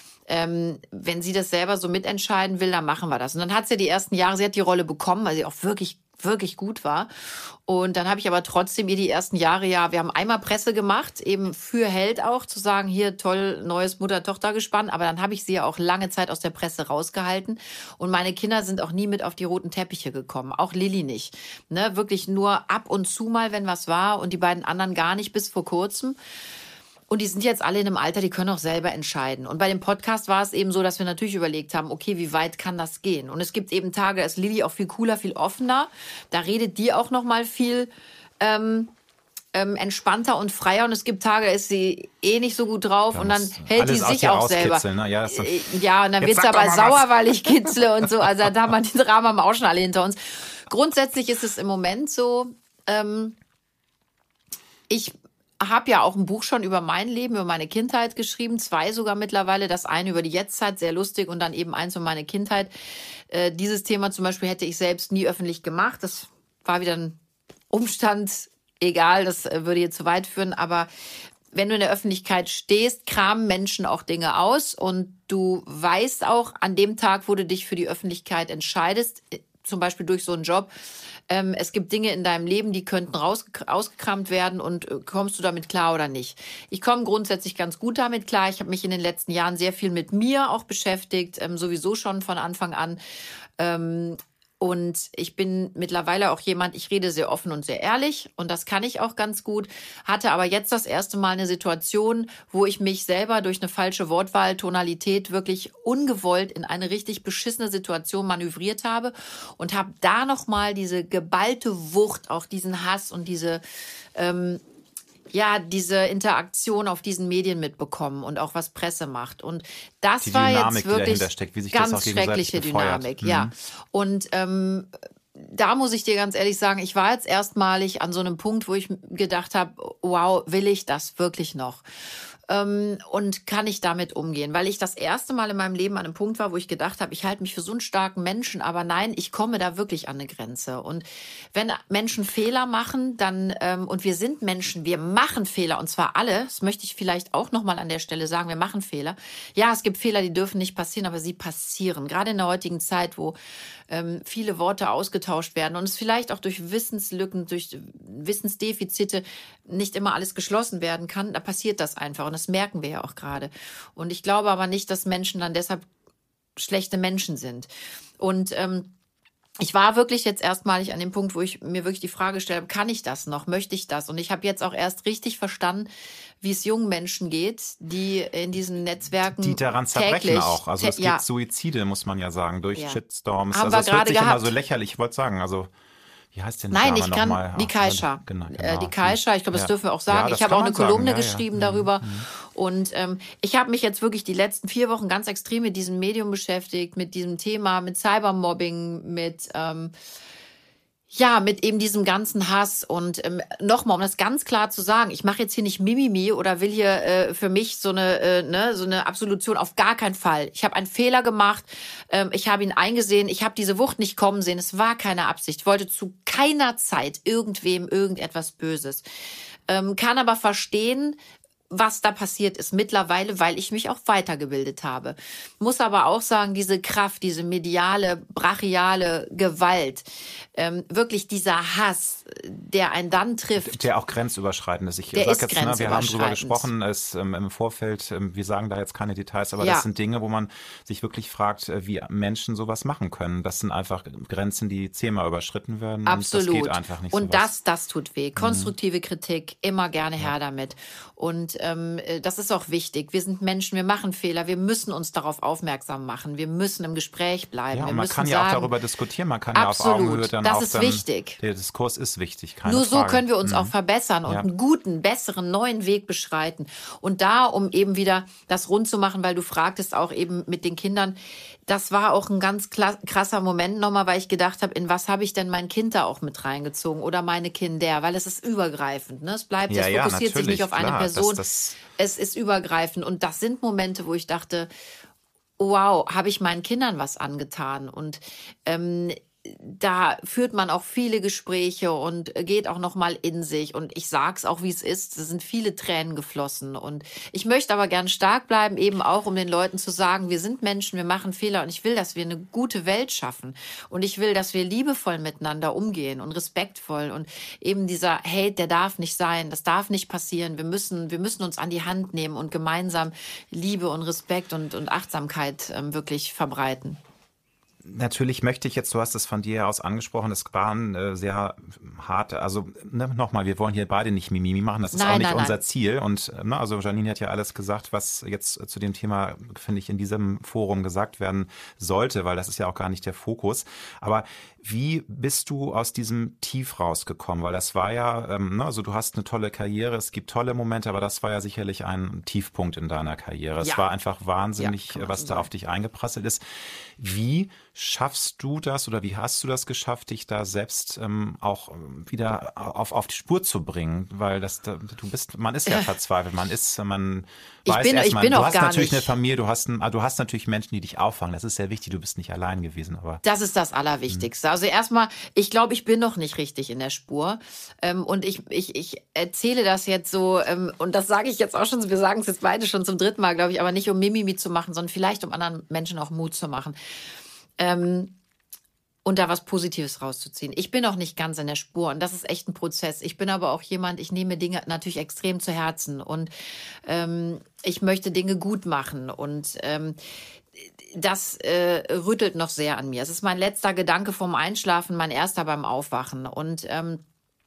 ähm, wenn sie das selber so mitentscheiden will, dann machen wir das. Und dann hat sie die ersten Jahre, sie hat die Rolle bekommen, weil sie auch wirklich wirklich gut war. Und dann habe ich aber trotzdem ihr die ersten Jahre, ja, wir haben einmal Presse gemacht, eben für Held auch, zu sagen, hier toll, neues Mutter-Tochter-Gespann. Aber dann habe ich sie ja auch lange Zeit aus der Presse rausgehalten. Und meine Kinder sind auch nie mit auf die roten Teppiche gekommen. Auch Lilly nicht. Ne, wirklich nur ab und zu mal, wenn was war. Und die beiden anderen gar nicht bis vor kurzem. Und die sind jetzt alle in einem Alter, die können auch selber entscheiden. Und bei dem Podcast war es eben so, dass wir natürlich überlegt haben, okay, wie weit kann das gehen? Und es gibt eben Tage, da ist Lilly auch viel cooler, viel offener. Da redet die auch noch mal viel ähm, ähm, entspannter und freier. Und es gibt Tage, da ist sie eh nicht so gut drauf. Da und dann muss hält die alles aus sich dir auch selber. rauskitzeln, ne? Ja, ist Äh, Ja, und dann Jetzt wird sie sag doch aber mal sauer, was. weil ich kitzle und so. Also da haben wir die Drama haben wir auch schon alle hinter uns. Grundsätzlich ist es im Moment so, ähm, ich habe ja auch ein Buch schon über mein Leben, über meine Kindheit geschrieben, zwei sogar mittlerweile. Das eine über die Jetztzeit, sehr lustig, und dann eben eins über meine Kindheit. Äh, dieses Thema zum Beispiel hätte ich selbst nie öffentlich gemacht. Das war wieder ein Umstand, egal, das äh, würde jetzt zu weit führen. Aber wenn du in der Öffentlichkeit stehst, kramen Menschen auch Dinge aus. Und du weißt auch, an dem Tag, wo du dich für die Öffentlichkeit entscheidest, zum Beispiel durch so einen Job, ähm, es gibt Dinge in deinem Leben, die könnten raus, ausgekramt werden, und äh, kommst du damit klar oder nicht? Ich komme grundsätzlich ganz gut damit klar. Ich habe mich in den letzten Jahren sehr viel mit mir auch beschäftigt, ähm, sowieso schon von Anfang an. Ähm, Und ich bin mittlerweile auch jemand, ich rede sehr offen und sehr ehrlich, und das kann ich auch ganz gut. Hatte aber jetzt das erste Mal eine Situation, wo ich mich selber durch eine falsche Wortwahl, Tonalität wirklich ungewollt in eine richtig beschissene Situation manövriert habe und habe da nochmal diese geballte Wucht, auch diesen Hass und diese ähm, ja, diese Interaktion auf diesen Medien mitbekommen und auch was Presse macht. Und das Die war Dynamik, jetzt die wirklich dahinter steckt, wie sich das ganz auch gegenseitig schreckliche befeuert. Dynamik, Mhm. ja. Und ähm, da muss ich dir ganz ehrlich sagen, ich war jetzt erstmalig an so einem Punkt, wo ich gedacht habe, wow, will ich das wirklich noch? Ähm, und kann ich damit umgehen? Weil ich das erste Mal in meinem Leben an einem Punkt war, wo ich gedacht habe, ich halte mich für so einen starken Menschen, aber nein, ich komme da wirklich an eine Grenze. Und wenn Menschen Fehler machen, dann, ähm, und wir sind Menschen, wir machen Fehler, und zwar alle, das möchte ich vielleicht auch nochmal an der Stelle sagen, wir machen Fehler. Ja, es gibt Fehler, die dürfen nicht passieren, aber sie passieren. Gerade in der heutigen Zeit, wo ähm, viele Worte ausgetauscht werden und es vielleicht auch durch Wissenslücken, durch Wissensdefizite nicht immer alles geschlossen werden kann, da passiert das einfach. Und das merken wir ja auch gerade. Und ich glaube aber nicht, dass Menschen dann deshalb schlechte Menschen sind. Und ähm, ich war wirklich jetzt erstmalig an dem Punkt, wo ich mir wirklich die Frage stelle, kann ich das noch? Möchte ich das? Und ich habe jetzt auch erst richtig verstanden, wie es jungen Menschen geht, die in diesen Netzwerken Die daran zerbrechen täglich, auch. Also es tä- gibt ja. Suizide, muss man ja sagen, durch Ja. Shitstorms. Haben also wir es hört gerade sich immer gehabt. so lächerlich, ich wollte sagen, also wie heißt denn die Nein, Dame ich kann nochmal? die Ach, Kaisha. Genau, Äh, genau. Die Kaisha, ich glaube, das Ja. dürfen wir auch Ja, sagen. das ich habe kann auch eine man sagen. Kolumne Ja, ja. geschrieben Mhm. darüber. Und ähm, ich habe mich jetzt wirklich die letzten vier Wochen ganz extrem mit diesem Medium beschäftigt, mit diesem Thema, mit Cybermobbing, mit ähm, ja, mit eben diesem ganzen Hass. Und ähm, nochmal, um das ganz klar zu sagen, ich mache jetzt hier nicht Mimimi oder will hier äh, für mich so eine, äh, ne, so eine Absolution, auf gar keinen Fall. Ich habe einen Fehler gemacht, ähm, ich habe ihn eingesehen, ich habe diese Wucht nicht kommen sehen, es war keine Absicht, ich wollte zu keiner Zeit irgendwem irgendetwas Böses. Ähm, kann aber verstehen, was da passiert ist mittlerweile, weil ich mich auch weitergebildet habe. Muss aber auch sagen, diese Kraft, diese mediale, brachiale Gewalt, ähm, wirklich dieser Hass, der einen dann trifft. Der auch grenzüberschreitend ist. Ich Der sag ist jetzt, ne, wir haben drüber grenzüberschreitend. gesprochen, es ähm, im Vorfeld, ähm, wir sagen da jetzt keine Details, aber Ja. das sind Dinge, wo man sich wirklich fragt, äh, wie Menschen sowas machen können. Das sind einfach Grenzen, die zehnmal überschritten werden. Absolut. Und das geht einfach nicht. Und sowas. das, das tut weh. Konstruktive Kritik, immer gerne her damit. Und ähm, das ist auch wichtig. Wir sind Menschen, wir machen Fehler, wir müssen uns darauf aufmerksam machen. Wir müssen im Gespräch bleiben. Ja, wir und man müssen kann ja sagen, auch darüber diskutieren, man kann ja auf absolut, Augenhöhe dann das auch ist dann, wichtig. Der Diskurs ist wichtig, keine Nur so Frage. können wir uns Mhm. auch verbessern und Ja. einen guten, besseren, neuen Weg beschreiten. Und da, um eben wieder das rund zu machen, weil du fragtest auch eben mit den Kindern, das war auch ein ganz kla- krasser Moment nochmal, weil ich gedacht habe, in was habe ich denn mein Kind da auch mit reingezogen oder meine Kinder, weil es ist übergreifend. Ne? Es bleibt, Ja, es ja, fokussiert sich nicht natürlich, auf eine klar, Person. das- das- Es ist übergreifend. Und das sind Momente, wo ich dachte, wow, habe ich meinen Kindern was angetan? Und ähm, da führt man auch viele Gespräche und geht auch noch mal in sich. Und ich sag's auch, wie es ist. Es sind viele Tränen geflossen. Und ich möchte aber gern stark bleiben, eben auch, um den Leuten zu sagen, wir sind Menschen, wir machen Fehler. Und ich will, dass wir eine gute Welt schaffen. Und ich will, dass wir liebevoll miteinander umgehen und respektvoll. Und eben dieser Hate, der darf nicht sein. Das darf nicht passieren. Wir müssen, wir müssen uns an die Hand nehmen und gemeinsam Liebe und Respekt und, und Achtsamkeit ähm, wirklich verbreiten. Natürlich möchte ich jetzt, du hast es von dir aus angesprochen, es waren äh, sehr harte, also ne, nochmal, wir wollen hier beide nicht Mimimi machen, das ist nein, auch nicht nein, unser nein. Ziel. Und ne, also Janine hat ja alles gesagt, was jetzt zu dem Thema, finde ich, in diesem Forum gesagt werden sollte, weil das ist ja auch gar nicht der Fokus. Aber wie bist du aus diesem Tief rausgekommen? Weil das war ja, ähm, ne, also du hast eine tolle Karriere, es gibt tolle Momente, aber das war ja sicherlich ein Tiefpunkt in deiner Karriere. Ja. Es war einfach wahnsinnig, Ja, was so da sagen. auf dich eingeprasselt ist. Wie schaffst du das oder wie hast du das geschafft, dich da selbst ähm, auch wieder auf, auf die Spur zu bringen? Weil das, da, du bist, man ist ja verzweifelt, man ist, man Ich weiß bin- erst ich mal, bin du auch hast gar natürlich nicht- eine Familie, du hast, ein, du hast natürlich Menschen, die dich auffangen. Das ist sehr wichtig, du bist nicht allein gewesen, aber. Das ist das Allerwichtigste. Also erstmal, ich glaube, ich bin noch nicht richtig in der Spur. Ähm, und ich, ich, ich erzähle das jetzt so, ähm, und das sage ich jetzt auch schon, wir sagen es jetzt beide schon zum dritten Mal, glaube ich, aber nicht um Mimimi zu machen, sondern vielleicht um anderen Menschen auch Mut zu machen. Ähm, und da was Positives rauszuziehen. Ich bin noch nicht ganz in der Spur und das ist echt ein Prozess. Ich bin aber auch jemand, ich nehme Dinge natürlich extrem zu Herzen und ähm, ich möchte Dinge gut machen und ähm, das äh, rüttelt noch sehr an mir. Es ist mein letzter Gedanke vorm Einschlafen, mein erster beim Aufwachen und ähm,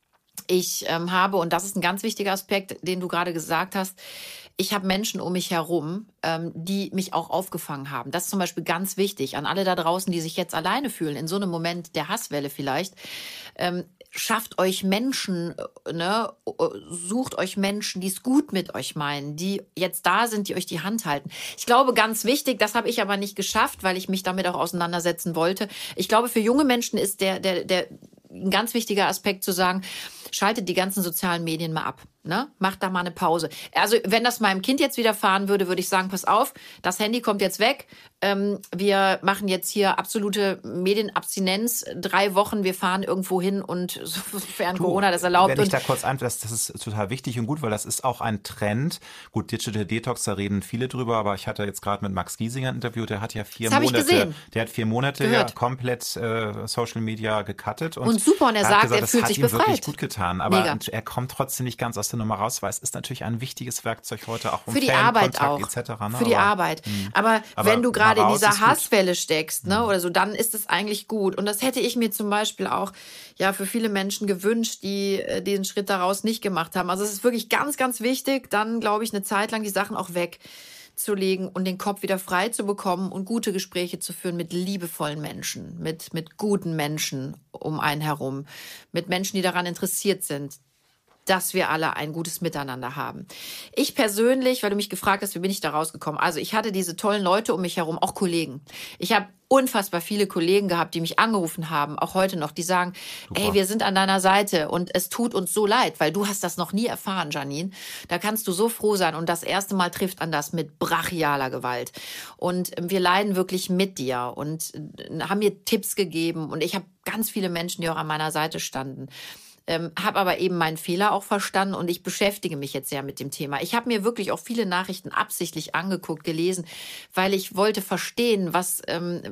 ich ähm, habe, und das ist ein ganz wichtiger Aspekt, den du gerade gesagt hast, ich habe Menschen um mich herum, ähm, die mich auch aufgefangen haben. Das ist zum Beispiel ganz wichtig an alle da draußen, die sich jetzt alleine fühlen, in so einem Moment der Hasswelle vielleicht. Ähm, schafft euch Menschen, ne, sucht euch Menschen, die es gut mit euch meinen, die jetzt da sind, die euch die Hand halten. Ich glaube, ganz wichtig, das habe ich aber nicht geschafft, weil ich mich damit auch auseinandersetzen wollte. Ich glaube, für junge Menschen ist der, der, der ein ganz wichtiger Aspekt zu sagen, schaltet die ganzen sozialen Medien mal ab. Ne? Macht da mal eine Pause. Also wenn das meinem Kind jetzt widerfahren würde, würde ich sagen, pass auf, das Handy kommt jetzt weg. Ähm, wir machen jetzt hier absolute Medienabstinenz. Drei Wochen, wir fahren irgendwo hin und sofern Du, Corona das erlaubt. Wenn ich Und da kurz ein, das, das ist total wichtig und gut, weil das ist auch ein Trend. Gut, Digital Detox, da reden viele drüber, aber ich hatte jetzt gerade mit Max Giesinger ein Interview, der hat ja vier Das hab ich Monate, gesehen. der hat vier Monate ja Gehört. komplett äh, Social Media gecuttet. Und, Und super, und er hat sagt, gesagt, er das fühlt hat sich ihm befreit. wirklich gut getan. Aber Mega. er kommt trotzdem nicht ganz aus der Nummer raus, weil es ist natürlich ein wichtiges Werkzeug heute auch um für die Arbeit auch. et cetera. Ne? Für die aber, Arbeit. mh. Aber, Aber wenn du gerade in mal raus dieser ist gut. Hasswelle steckst, ne, oder so, dann ist es eigentlich gut. Und das hätte ich mir zum Beispiel auch ja für viele Menschen gewünscht, die äh, diesen Schritt daraus nicht gemacht haben. Also es ist wirklich ganz, ganz wichtig, dann glaube ich eine Zeit lang die Sachen auch wegzulegen und den Kopf wieder frei zu bekommen und gute Gespräche zu führen mit liebevollen Menschen, mit mit guten Menschen um einen herum, mit Menschen, die daran interessiert sind, dass wir alle ein gutes Miteinander haben. Ich persönlich, weil du mich gefragt hast, wie bin ich da rausgekommen? Also ich hatte diese tollen Leute um mich herum, auch Kollegen. Ich habe unfassbar viele Kollegen gehabt, die mich angerufen haben, auch heute noch, die sagen, Super. ey, wir sind an deiner Seite und es tut uns so leid, weil du hast das noch nie erfahren, Janine. Da kannst du so froh sein und das erste Mal trifft an das mit brachialer Gewalt. Und wir leiden wirklich mit dir und haben mir Tipps gegeben und ich habe ganz viele Menschen, die auch an meiner Seite standen. Ähm, habe aber eben meinen Fehler auch verstanden und ich beschäftige mich jetzt sehr mit dem Thema. Ich habe mir wirklich auch viele Nachrichten absichtlich angeguckt, gelesen, weil ich wollte verstehen, was ähm,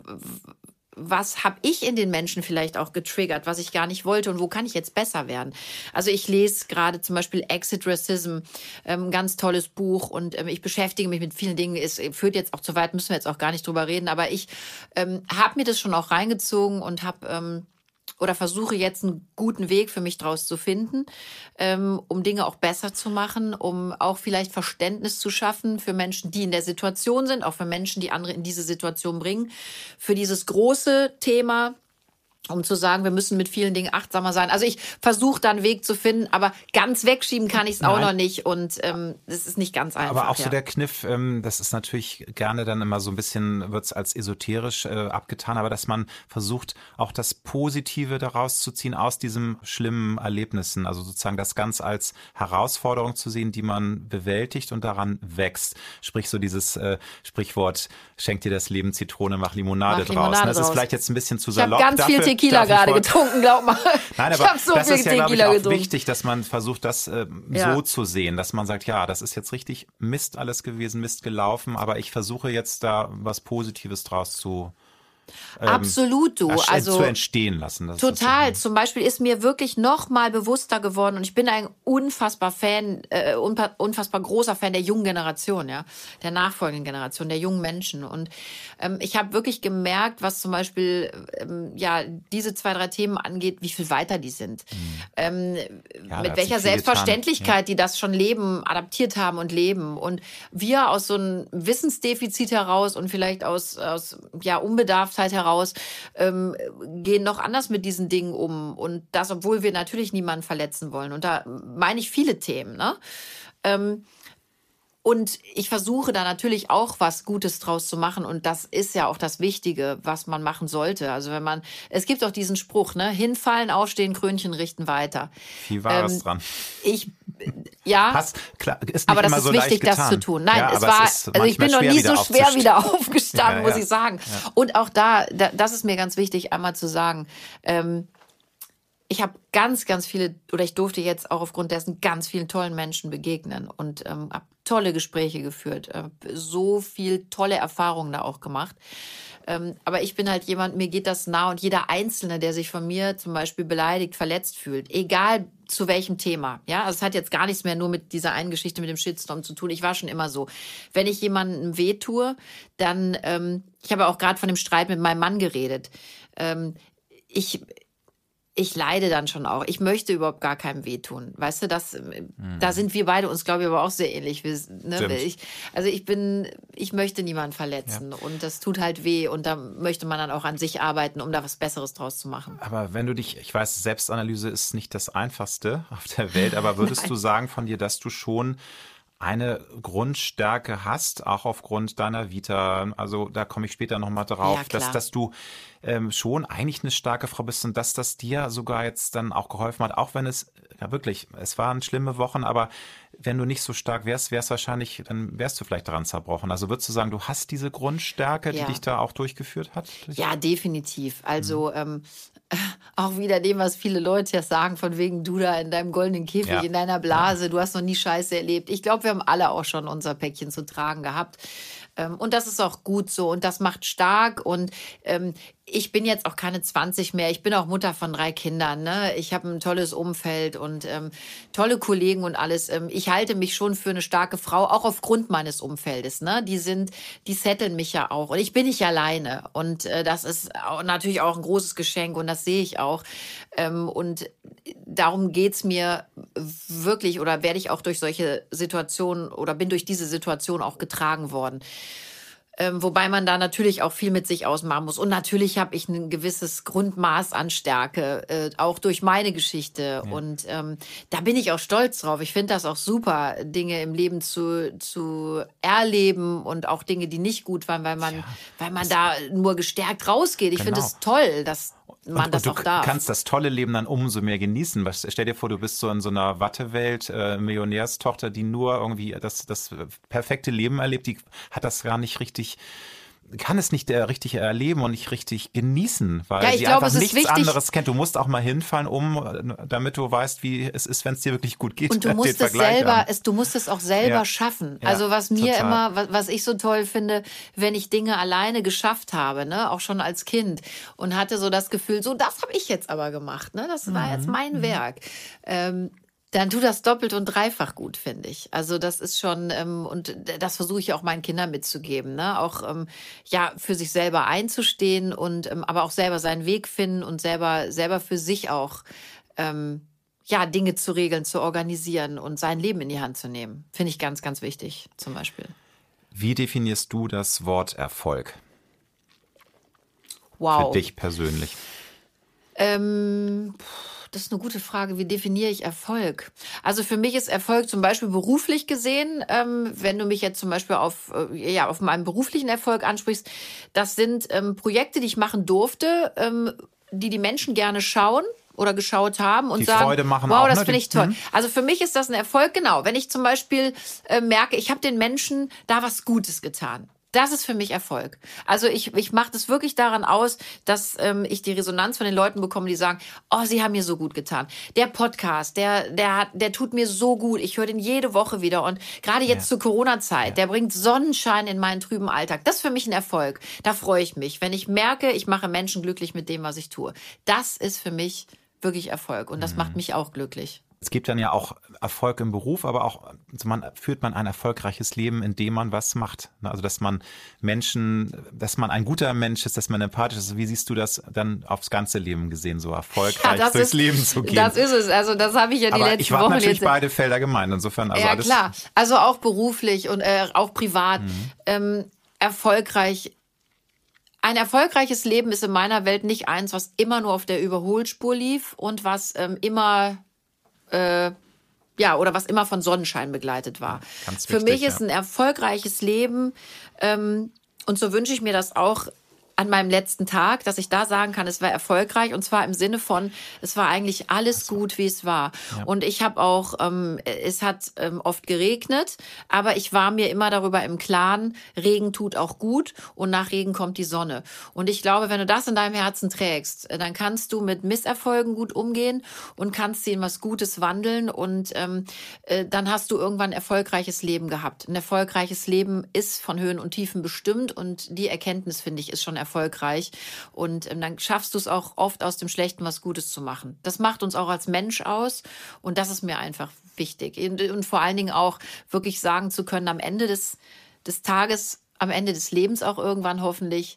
was habe ich in den Menschen vielleicht auch getriggert, was ich gar nicht wollte und wo kann ich jetzt besser werden. Also ich lese gerade zum Beispiel Exit Racism, ähm, ganz tolles Buch und ähm, ich beschäftige mich mit vielen Dingen. Es führt jetzt auch zu weit, müssen wir jetzt auch gar nicht drüber reden, aber ich ähm, habe mir das schon auch reingezogen und habe ähm, oder versuche jetzt einen guten Weg für mich draus zu finden, ähm, um Dinge auch besser zu machen, um auch vielleicht Verständnis zu schaffen für Menschen, die in der Situation sind, auch für Menschen, die andere in diese Situation bringen. Für dieses große Thema um zu sagen, wir müssen mit vielen Dingen achtsamer sein. Also ich versuche da einen Weg zu finden, aber ganz wegschieben kann ich es auch noch nicht und ähm, das ist nicht ganz einfach. Aber auch ja. so der Kniff, ähm, das ist natürlich gerne dann immer so ein bisschen, wird es als esoterisch äh, abgetan, aber dass man versucht, auch das Positive daraus zu ziehen aus diesen schlimmen Erlebnissen, also sozusagen das ganz als Herausforderung zu sehen, die man bewältigt und daran wächst. Sprich so dieses äh, Sprichwort, schenk dir das Leben Zitrone, mach Limonade, mach draus. Limonade Das draus. ist vielleicht jetzt ein bisschen zu salopp. Ich habe ganz dafür, viel Tequila gerade getrunken, glaub mal. Nein, aber ich habe so das viel ist ja, Tequila glaube ich, auch getrunken. wichtig, dass man versucht, das äh, ja. so zu sehen, dass man sagt, ja, das ist jetzt richtig Mist alles gewesen, Mist gelaufen, aber ich versuche jetzt da was Positives draus zu ähm, Absolut, du. erst- Also zu entstehen lassen. Das total. Ist Zum Beispiel ist mir wirklich noch mal bewusster geworden und ich bin ein unfassbar Fan, äh, unpa- unfassbar großer Fan der jungen Generation, ja, der nachfolgenden Generation, der jungen Menschen. Und ähm, ich habe wirklich gemerkt, was zum Beispiel ähm, ja diese zwei, drei Themen angeht, wie viel weiter die sind. Mhm. Ähm, Ja, da mit hat welcher sich viel Selbstverständlichkeit getan. Ja. die das schon leben, adaptiert haben und leben. Und wir aus so einem Wissensdefizit heraus und vielleicht aus, aus ja, Unbedarftheit heraus ähm, gehen noch anders mit diesen Dingen um. Und das, obwohl wir natürlich niemanden verletzen wollen. Und da meine ich viele Themen, ne? Ähm, Und ich versuche da natürlich auch was Gutes draus zu machen. Und das ist ja auch das Wichtige, was man machen sollte. Also wenn man, es gibt auch diesen Spruch, ne, hinfallen, aufstehen, Krönchen richten, weiter. Viel Wahres Ähm, dran. Ich, ja. Pass, klar, ist nicht Aber das immer ist so wichtig, leicht das getan. zu tun. Nein, ja, es aber war, es ist also ich bin noch manchmal nie schwer so schwer aufzustehen. wieder aufgestanden, Ja, muss ja. ich sagen. Ja. Und auch da, da, das ist mir ganz wichtig, einmal zu sagen, ähm, ich habe ganz, ganz viele, oder ich durfte jetzt auch aufgrund dessen ganz vielen tollen Menschen begegnen und ähm, habe tolle Gespräche geführt, äh, so viel tolle Erfahrungen da auch gemacht. Ähm, aber ich bin halt jemand, mir geht das nah und jeder Einzelne, der sich von mir zum Beispiel beleidigt, verletzt fühlt, egal zu welchem Thema. Ja, also es hat jetzt gar nichts mehr nur mit dieser einen Geschichte mit dem Shitstorm zu tun. Ich war schon immer so. Wenn ich jemandem wehtue, dann, ähm, ich habe auch gerade von dem Streit mit meinem Mann geredet. Ähm, ich Ich leide dann schon auch. Ich möchte überhaupt gar keinem wehtun. Weißt du, das, mhm. da sind wir beide uns, glaube ich, aber auch sehr ähnlich. Wir, ne, ich, also ich bin, ich möchte niemanden verletzen ja. und das tut halt weh und da möchte man dann auch an sich arbeiten, um da was Besseres draus zu machen. Aber wenn du dich, ich weiß, Selbstanalyse ist nicht das Einfachste auf der Welt, aber würdest du sagen von dir, dass du schon eine Grundstärke hast, auch aufgrund deiner Vita, also da komme ich später nochmal drauf, ja, dass, dass du ähm, schon eigentlich eine starke Frau bist und dass das dir sogar jetzt dann auch geholfen hat, auch wenn es, ja wirklich, es waren schlimme Wochen, aber wenn du nicht so stark wärst, wärst wahrscheinlich, dann wärst du vielleicht daran zerbrochen. Also würdest du sagen, du hast diese Grundstärke, die ja. dich da auch durchgeführt hat? Ja, definitiv. Also mhm. ähm, auch wieder dem, was viele Leute ja sagen, von wegen du da in deinem goldenen Käfig, ja. in deiner Blase, ja. du hast noch nie Scheiße erlebt. Ich glaube, wir haben alle auch schon unser Päckchen zu tragen gehabt. Ähm, und das ist auch gut so und das macht stark und ähm, ich bin jetzt auch keine zwanzig mehr. Ich bin auch Mutter von drei Kindern. Ne? Ich habe ein tolles Umfeld und ähm, tolle Kollegen und alles. Ähm, ich halte mich schon für eine starke Frau, auch aufgrund meines Umfeldes. Ne? Die sind, die setteln mich ja auch. Und ich bin nicht alleine. Und äh, das ist auch, natürlich auch ein großes Geschenk und das sehe ich auch. Ähm, und darum geht's mir wirklich oder werde ich auch durch solche Situationen oder bin durch diese Situation auch getragen worden. Ähm, wobei man da natürlich auch viel mit sich ausmachen muss. Und natürlich habe ich ein gewisses Grundmaß an Stärke, äh, auch durch meine Geschichte. Ja. Und ähm, da bin ich auch stolz drauf. Ich finde das auch super, Dinge im Leben zu, zu erleben und auch Dinge, die nicht gut waren, weil man, ja, weil man da nur gestärkt rausgeht. Ich genau. finde es toll, dass man und, das und auch darf. Du kannst das tolle Leben dann umso mehr genießen. Was, stell dir vor, du bist so in so einer Wattewelt, äh, Millionärstochter, die nur irgendwie das, das perfekte Leben erlebt, die hat das gar nicht richtig, kann es nicht äh, richtig erleben und nicht richtig genießen, weil ja, ich sie glaube, einfach es ist nichts wichtig. anderes kennt. Du musst auch mal hinfallen, um, damit du weißt, wie es ist, wenn es dir wirklich gut geht. Und du musst es selber, es, du musst es auch selber ja. schaffen. Ja, also was mir total. immer, was, was ich so toll finde, wenn ich Dinge alleine geschafft habe, ne, auch schon als Kind und hatte so das Gefühl, so das habe ich jetzt aber gemacht, ne, das war mhm. jetzt mein mhm. Werk. Ähm, dann tut das doppelt und dreifach gut, finde ich. Also das ist schon, ähm, und das versuche ich auch meinen Kindern mitzugeben, ne? Auch ähm, ja für sich selber einzustehen und ähm, aber auch selber seinen Weg finden und selber selber für sich auch ähm, ja Dinge zu regeln, zu organisieren und sein Leben in die Hand zu nehmen. Finde ich ganz, ganz wichtig zum Beispiel. Wie definierst du das Wort Erfolg? Wow. Für dich persönlich? Ähm, das ist eine gute Frage. Wie definiere ich Erfolg? Also für mich ist Erfolg zum Beispiel beruflich gesehen, ähm, wenn du mich jetzt zum Beispiel auf, äh, ja, auf meinen beruflichen Erfolg ansprichst, das sind ähm, Projekte, die ich machen durfte, ähm, die die Menschen gerne schauen oder geschaut haben und die sagen, Freude machen wow, auch, das ne? finde ich toll. Mhm. Also für mich ist das ein Erfolg, genau. Wenn ich zum Beispiel äh, merke, ich habe den Menschen da was Gutes getan. Das ist für mich Erfolg. Also ich, ich mache das wirklich daran aus, dass ähm, ich die Resonanz von den Leuten bekomme, die sagen, oh, sie haben mir so gut getan. Der Podcast, der, der, hat, der tut mir so gut. Ich höre den jede Woche wieder. Und gerade jetzt ja. zur Corona-Zeit, ja. der bringt Sonnenschein in meinen trüben Alltag. Das ist für mich ein Erfolg. Da freue ich mich. Wenn ich merke, ich mache Menschen glücklich mit dem, was ich tue. Das ist für mich wirklich Erfolg. Und das mhm. macht mich auch glücklich. Es gibt dann ja auch Erfolg im Beruf, aber auch also man führt man ein erfolgreiches Leben, indem man was macht. Also dass man Menschen, dass man ein guter Mensch ist, dass man empathisch ist. Wie siehst du das dann aufs ganze Leben gesehen, so erfolgreich ja, durchs ist, Leben zu gehen? Das ist es. Also das habe ich ja die aber letzten ich war Wochen natürlich jetzt beide Felder gemeint. Insofern also ja alles klar. Also auch beruflich und äh, auch privat mhm. ähm, erfolgreich. Ein erfolgreiches Leben ist in meiner Welt nicht eins, was immer nur auf der Überholspur lief und was ähm, immer Äh, ja, oder was immer von Sonnenschein begleitet war. Ganz Für wichtig, mich ist ja. ein erfolgreiches Leben ähm, und so wünsche ich mir das auch an meinem letzten Tag, dass ich da sagen kann, es war erfolgreich und zwar im Sinne von, es war eigentlich alles so. gut, wie es war. Ja. Und ich habe auch, ähm, es hat ähm, oft geregnet, aber ich war mir immer darüber im Klaren, Regen tut auch gut und nach Regen kommt die Sonne. Und ich glaube, wenn du das in deinem Herzen trägst, dann kannst du mit Misserfolgen gut umgehen und kannst sie in was Gutes wandeln und ähm, äh, dann hast du irgendwann ein erfolgreiches Leben gehabt. Ein erfolgreiches Leben ist von Höhen und Tiefen bestimmt und die Erkenntnis, finde ich, ist schon erfolgreich und ähm, dann schaffst du es auch oft aus dem Schlechten was Gutes zu machen. Das macht uns auch als Mensch aus und das ist mir einfach wichtig und, und vor allen Dingen auch wirklich sagen zu können am Ende des, des Tages, am Ende des Lebens auch irgendwann hoffentlich,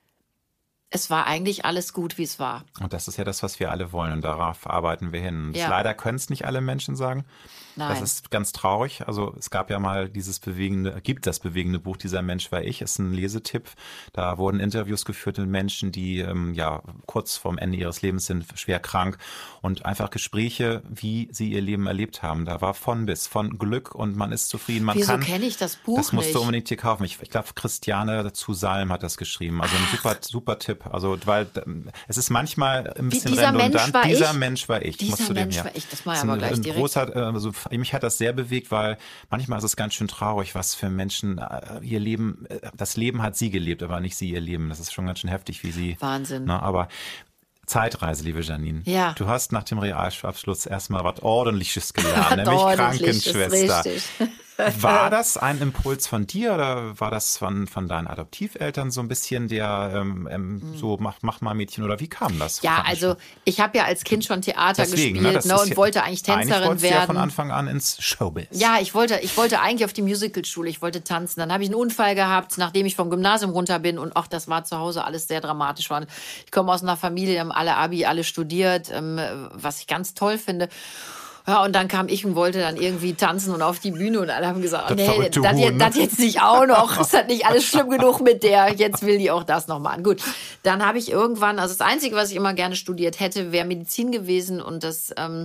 es war eigentlich alles gut, wie es war. Und das ist ja das, was wir alle wollen und darauf arbeiten wir hin. Ja. Leider können es nicht alle Menschen sagen. Nein. Das ist ganz traurig. Also es gab ja mal dieses bewegende, gibt das bewegende Buch Dieser Mensch war ich, ist ein Lesetipp. Da wurden Interviews geführt mit Menschen, die ähm, ja kurz vorm Ende ihres Lebens sind, schwer krank und einfach Gespräche, wie sie ihr Leben erlebt haben. Da war von bis, von Glück und man ist zufrieden. Man Wieso kann, kenne ich das Buch Das musst nicht? du unbedingt hier kaufen. Ich, ich glaube, Christiane zu Salm hat das geschrieben. Also ein super, super Tipp. Also weil es ist manchmal ein bisschen dieser redundant. Mensch war Dieser ich? Mensch war ich. Dieser musst du Mensch dem, ja. war ich, das war ja Das aber ein, gleich ein direkt. Großer, also mich hat das sehr bewegt, weil manchmal ist es ganz schön traurig, was für Menschen äh, ihr Leben, äh, das Leben hat sie gelebt, aber nicht sie ihr Leben. Das ist schon ganz schön heftig, wie sie. Wahnsinn. Ne, aber Zeitreise, liebe Janine. Ja. Du hast nach dem Realschulabschluss erstmal was Ordentliches gelernt, nämlich Ordentliches, Krankenschwester. richtig. War das ein Impuls von dir oder war das von, von deinen Adoptiveltern so ein bisschen der ähm, ähm, so mach, mach mal Mädchen oder wie kam das? Ja, also ich habe ja als Kind schon Theater Deswegen, gespielt ne, ne, und ja, wollte eigentlich Tänzerin eigentlich wolltest werden. Du ja von Anfang an ins Showbiz. Ja, ich wollte, ich wollte eigentlich auf die Musicalschule, ich wollte tanzen. Dann habe ich einen Unfall gehabt, nachdem ich vom Gymnasium runter bin und ach, das war zu Hause alles sehr dramatisch. Ich komme aus einer Familie, die haben alle Abi, alle studiert, ähm, was ich ganz toll finde. Ja, und dann kam ich und wollte dann irgendwie tanzen und auf die Bühne und alle haben gesagt, oh, nee, das, das, jetzt, das jetzt nicht auch noch. Ist das nicht alles schlimm genug mit der? Jetzt will die auch das noch machen. Gut, dann habe ich irgendwann, also das Einzige, was ich immer gerne studiert hätte, wäre Medizin gewesen und das, ähm,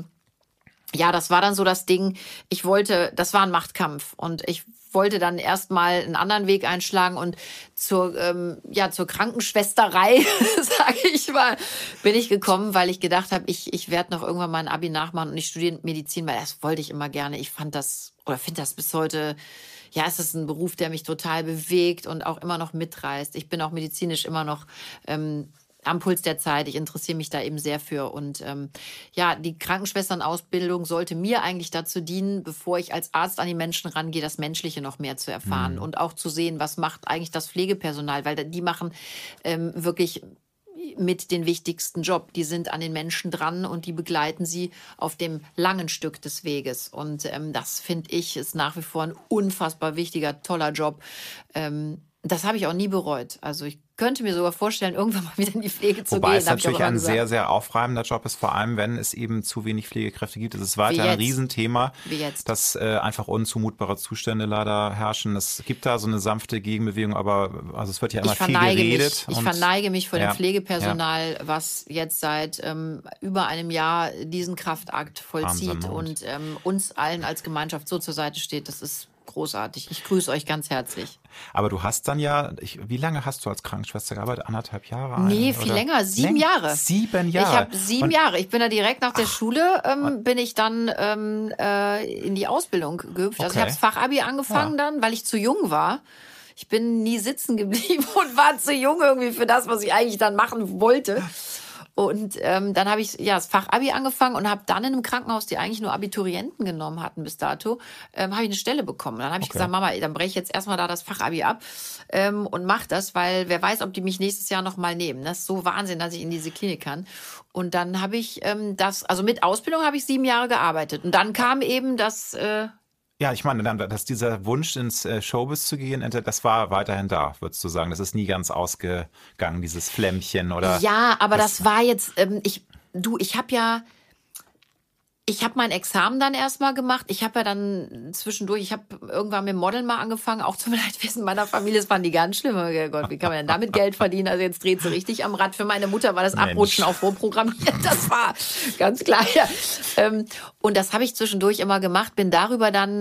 ja, das war dann so das Ding. Ich wollte, das war ein Machtkampf und ich wollte dann erstmal einen anderen Weg einschlagen und zur, ähm, ja, zur Krankenschwesterei, sage ich mal, bin ich gekommen, weil ich gedacht habe, ich, ich werde noch irgendwann mal ein Abi nachmachen und ich studiere Medizin, weil das wollte ich immer gerne. Ich fand das, oder finde das bis heute, ja, es ist ein Beruf, der mich total bewegt und auch immer noch mitreißt. Ich bin auch medizinisch immer noch ähm, am Puls der Zeit. Ich interessiere mich da eben sehr für. Und ähm, ja, die Krankenschwesternausbildung sollte mir eigentlich dazu dienen, bevor ich als Arzt an die Menschen rangehe, das Menschliche noch mehr zu erfahren mhm. und auch zu sehen, was macht eigentlich das Pflegepersonal, weil die machen ähm, wirklich mit den wichtigsten Job. Die sind an den Menschen dran und die begleiten sie auf dem langen Stück des Weges. Und ähm, das, finde ich, ist nach wie vor ein unfassbar wichtiger, toller Job. Ähm, das habe ich auch nie bereut. Also ich könnte mir sogar vorstellen, irgendwann mal wieder in die Pflege zu Wobei gehen. es natürlich ein sehr, sehr aufreibender Job ist, vor allem wenn es eben zu wenig Pflegekräfte gibt. Es ist weiter ein Riesenthema, Wie jetzt. dass äh, einfach unzumutbare Zustände leider herrschen. Es gibt da so eine sanfte Gegenbewegung, aber also es wird ja immer ich viel verneige geredet. Mich, ich und, verneige mich vor ja, dem Pflegepersonal, ja. was jetzt seit ähm, über einem Jahr diesen Kraftakt vollzieht Wahnsinn, und, und ähm, uns allen als Gemeinschaft so zur Seite steht. Das ist großartig. Ich grüße euch ganz herzlich. Aber du hast dann ja, ich, wie lange hast du als Krankenschwester gearbeitet? Anderthalb Jahre? Nee, ein, viel oder? länger. Sieben Läng- Jahre. Sieben Jahre? Ich habe sieben und, Jahre. Ich bin da direkt nach der ach, Schule, ähm, bin ich dann ähm, äh, in die Ausbildung gehüpft. Also okay. ich habe das Fachabi angefangen ja. dann, weil ich zu jung war. Ich bin nie sitzen geblieben und war zu jung irgendwie für das, was ich eigentlich dann machen wollte. Und ähm, dann habe ich ja das Fachabi angefangen und habe dann in einem Krankenhaus, die eigentlich nur Abiturienten genommen hatten bis dato, ähm, habe ich eine Stelle bekommen. Dann habe ich okay. gesagt, Mama, dann breche ich jetzt erstmal da das Fachabi ab ähm, und mach das, weil wer weiß, ob die mich nächstes Jahr noch mal nehmen. Das ist so Wahnsinn, dass ich in diese Klinik kann. Und dann habe ich ähm, das, also mit Ausbildung habe ich sieben Jahre gearbeitet. Und dann kam eben das... Äh, Ja, ich meine, dass dieser Wunsch ins Showbiz zu gehen, das war weiterhin da, würdest du sagen. Das ist nie ganz ausgegangen, dieses Flämmchen, oder? Ja, aber das, das war jetzt, ähm, ich, du, ich habe ja, ich habe mein Examen dann erstmal gemacht. Ich habe ja dann zwischendurch, ich habe irgendwann mit Modeln mal angefangen, auch zum Leidwesen meiner Familie. Das fanden die ganz schlimm. Oh Gott, wie kann man denn damit Geld verdienen? Also jetzt dreht sie richtig am Rad. Für meine Mutter war das Mensch. Abrutschen auch vorprogrammiert. Das war ganz klar. Ja. Ähm, und das habe ich zwischendurch immer gemacht. Bin darüber dann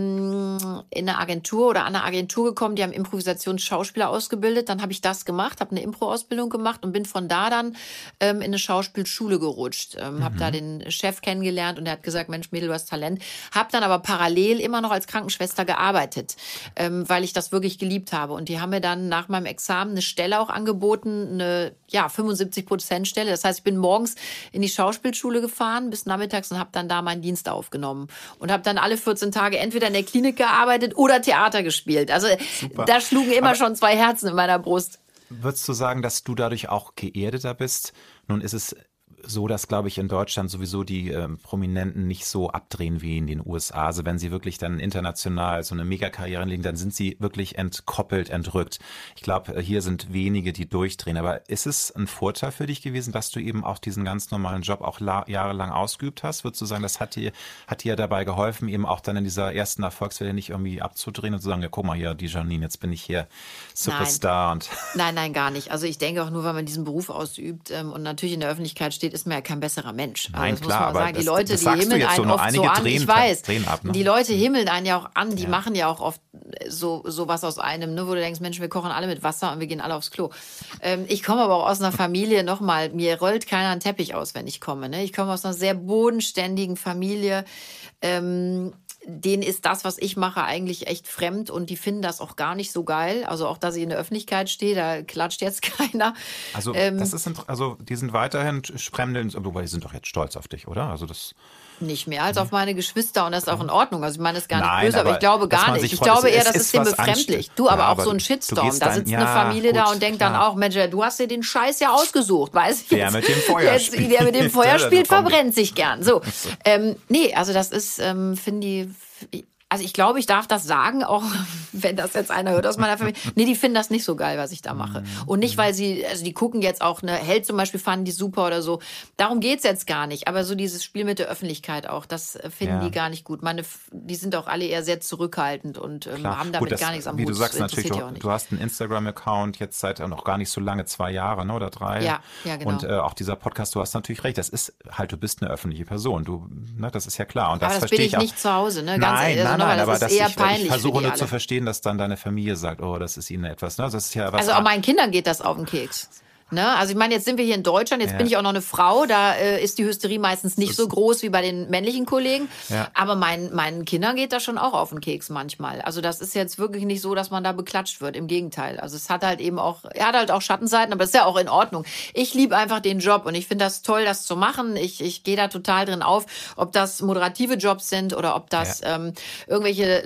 ähm, in eine Agentur oder an eine Agentur gekommen, die haben Improvisationsschauspieler ausgebildet. Dann habe ich das gemacht, habe eine Impro-Ausbildung gemacht und bin von da dann ähm, in eine Schauspielschule gerutscht. Ähm, mhm. Habe da den Chef kennengelernt und er hat gesagt, Mensch, Mädel, du hast Talent. Habe dann aber parallel immer noch als Krankenschwester gearbeitet, ähm, weil ich das wirklich geliebt habe. Und die haben mir dann nach meinem Examen eine Stelle auch angeboten, eine ja fünfundsiebzig Prozent Stelle. Das heißt, ich bin morgens in die Schauspielschule gefahren bis nachmittags und habe dann da meinen Dienst aufgenommen und habe dann alle vierzehn Tage entweder in der Klinik gearbeitet oder Theater gespielt. Also super. Da schlugen immer aber schon zwei Herzen in meiner Brust. Würdest du sagen, dass du dadurch auch geerdeter bist? Nun ist es so, dass, glaube ich, in Deutschland sowieso die äh, Prominenten nicht so abdrehen wie in den U S A. Also wenn sie wirklich dann international so eine Megakarriere hinlegen, dann sind sie wirklich entkoppelt, entrückt. Ich glaube, hier sind wenige, die durchdrehen. Aber ist es ein Vorteil für dich gewesen, dass du eben auch diesen ganz normalen Job auch la- jahrelang ausgeübt hast? Würdest du sagen, das hat dir, hat dir dabei geholfen, eben auch dann in dieser ersten Erfolgswelle nicht irgendwie abzudrehen und zu sagen, ja, guck mal hier, die Janine, jetzt bin ich hier Superstar. Nein. Und nein, nein, gar nicht. Also ich denke auch nur, weil man diesen Beruf ausübt ähm, und natürlich in der Öffentlichkeit steht, ist man ja kein besserer Mensch. Also Nein, das klar, muss man aber sagen. Die das, Leute, das die sagst himmeln du jetzt so, einen nur oft einige so an. drehen, Ich weiß, drehen ab, ne? die Leute himmeln einen ja auch an. Die ja. machen ja auch oft so sowas aus einem, ne, wo du denkst, Mensch, wir kochen alle mit Wasser und wir gehen alle aufs Klo. Ähm, ich komme aber auch aus einer Familie, nochmal, mir rollt keiner einen Teppich aus, wenn ich komme. Ne? Ich komme aus einer sehr bodenständigen Familie. Ähm, denen ist das, was ich mache, eigentlich echt fremd und die finden das auch gar nicht so geil. Also auch, dass ich in der Öffentlichkeit stehe, da klatscht jetzt keiner. Also ähm, das ist, also die sind weiterhin Fremdeln, aber die sind doch jetzt stolz auf dich, oder? Also das nicht mehr als auf meine Geschwister und das ist auch in Ordnung. Also ich meine, das ist gar nicht Nein, böse, aber, aber ich glaube gar nicht. Ich glaube eher, das ist denen befremdlich. Du, aber ja, auch aber so ein du Shitstorm. gehst Da dann- sitzt ja, eine Familie da gut, und denkt klar. dann auch, Mensch, du hast dir den Scheiß ja ausgesucht, weiß ich Der jetzt. mit dem Feuer Jetzt, spielt. Der mit dem Feuer Der spielt, da kommt. verbrennt sich gern. So, ähm, nee, also das ist, ähm, finde ich... Also ich glaube, ich darf das sagen, auch wenn das jetzt einer hört aus meiner Familie. Nee, die finden das nicht so geil, was ich da mache. Und nicht, weil sie, also die gucken jetzt auch, eine Held zum Beispiel fanden die super oder so. Darum geht's jetzt gar nicht. Aber so dieses Spiel mit der Öffentlichkeit auch, das finden Ja. die gar nicht gut. Meine, die sind auch alle eher sehr zurückhaltend und ähm, Klar. haben damit Gut, das, gar nichts am wie Hut. du sagst, Das natürlich, interessiert du, die auch nicht. du hast einen Instagram-Account jetzt seit noch gar nicht so lange, zwei Jahre, ne, oder drei. Ja, ja, genau. Und äh, auch dieser Podcast, du hast natürlich recht, das ist halt, du bist eine öffentliche Person, du, ne, das ist ja klar. Und das Aber das verstehe bin ich auch. nicht zu Hause, ne? Ganz Nein, ehrlich, also nein, nochmal, nein, das aber ist das, eher ich, peinlich ich für versuche die nur alle. zu verstehen, dass dann deine Familie sagt, oh, das ist ihnen etwas, ne, das ist ja was. Also auch meinen Kindern geht das auf den Keks. Ne? Also ich meine, jetzt sind wir hier in Deutschland, jetzt Ja. bin ich auch noch eine Frau, da äh, ist die Hysterie meistens nicht so groß wie bei den männlichen Kollegen. Ja. Aber mein, meinen Kindern geht das schon auch auf den Keks manchmal. Also das ist jetzt wirklich nicht so, dass man da beklatscht wird. Im Gegenteil. Also es hat halt eben auch, er hat halt auch Schattenseiten, aber das ist ja auch in Ordnung. Ich liebe einfach den Job und ich finde das toll, das zu machen. Ich, ich gehe da total drin auf, ob das moderative Jobs sind oder ob das Ja. ähm, irgendwelche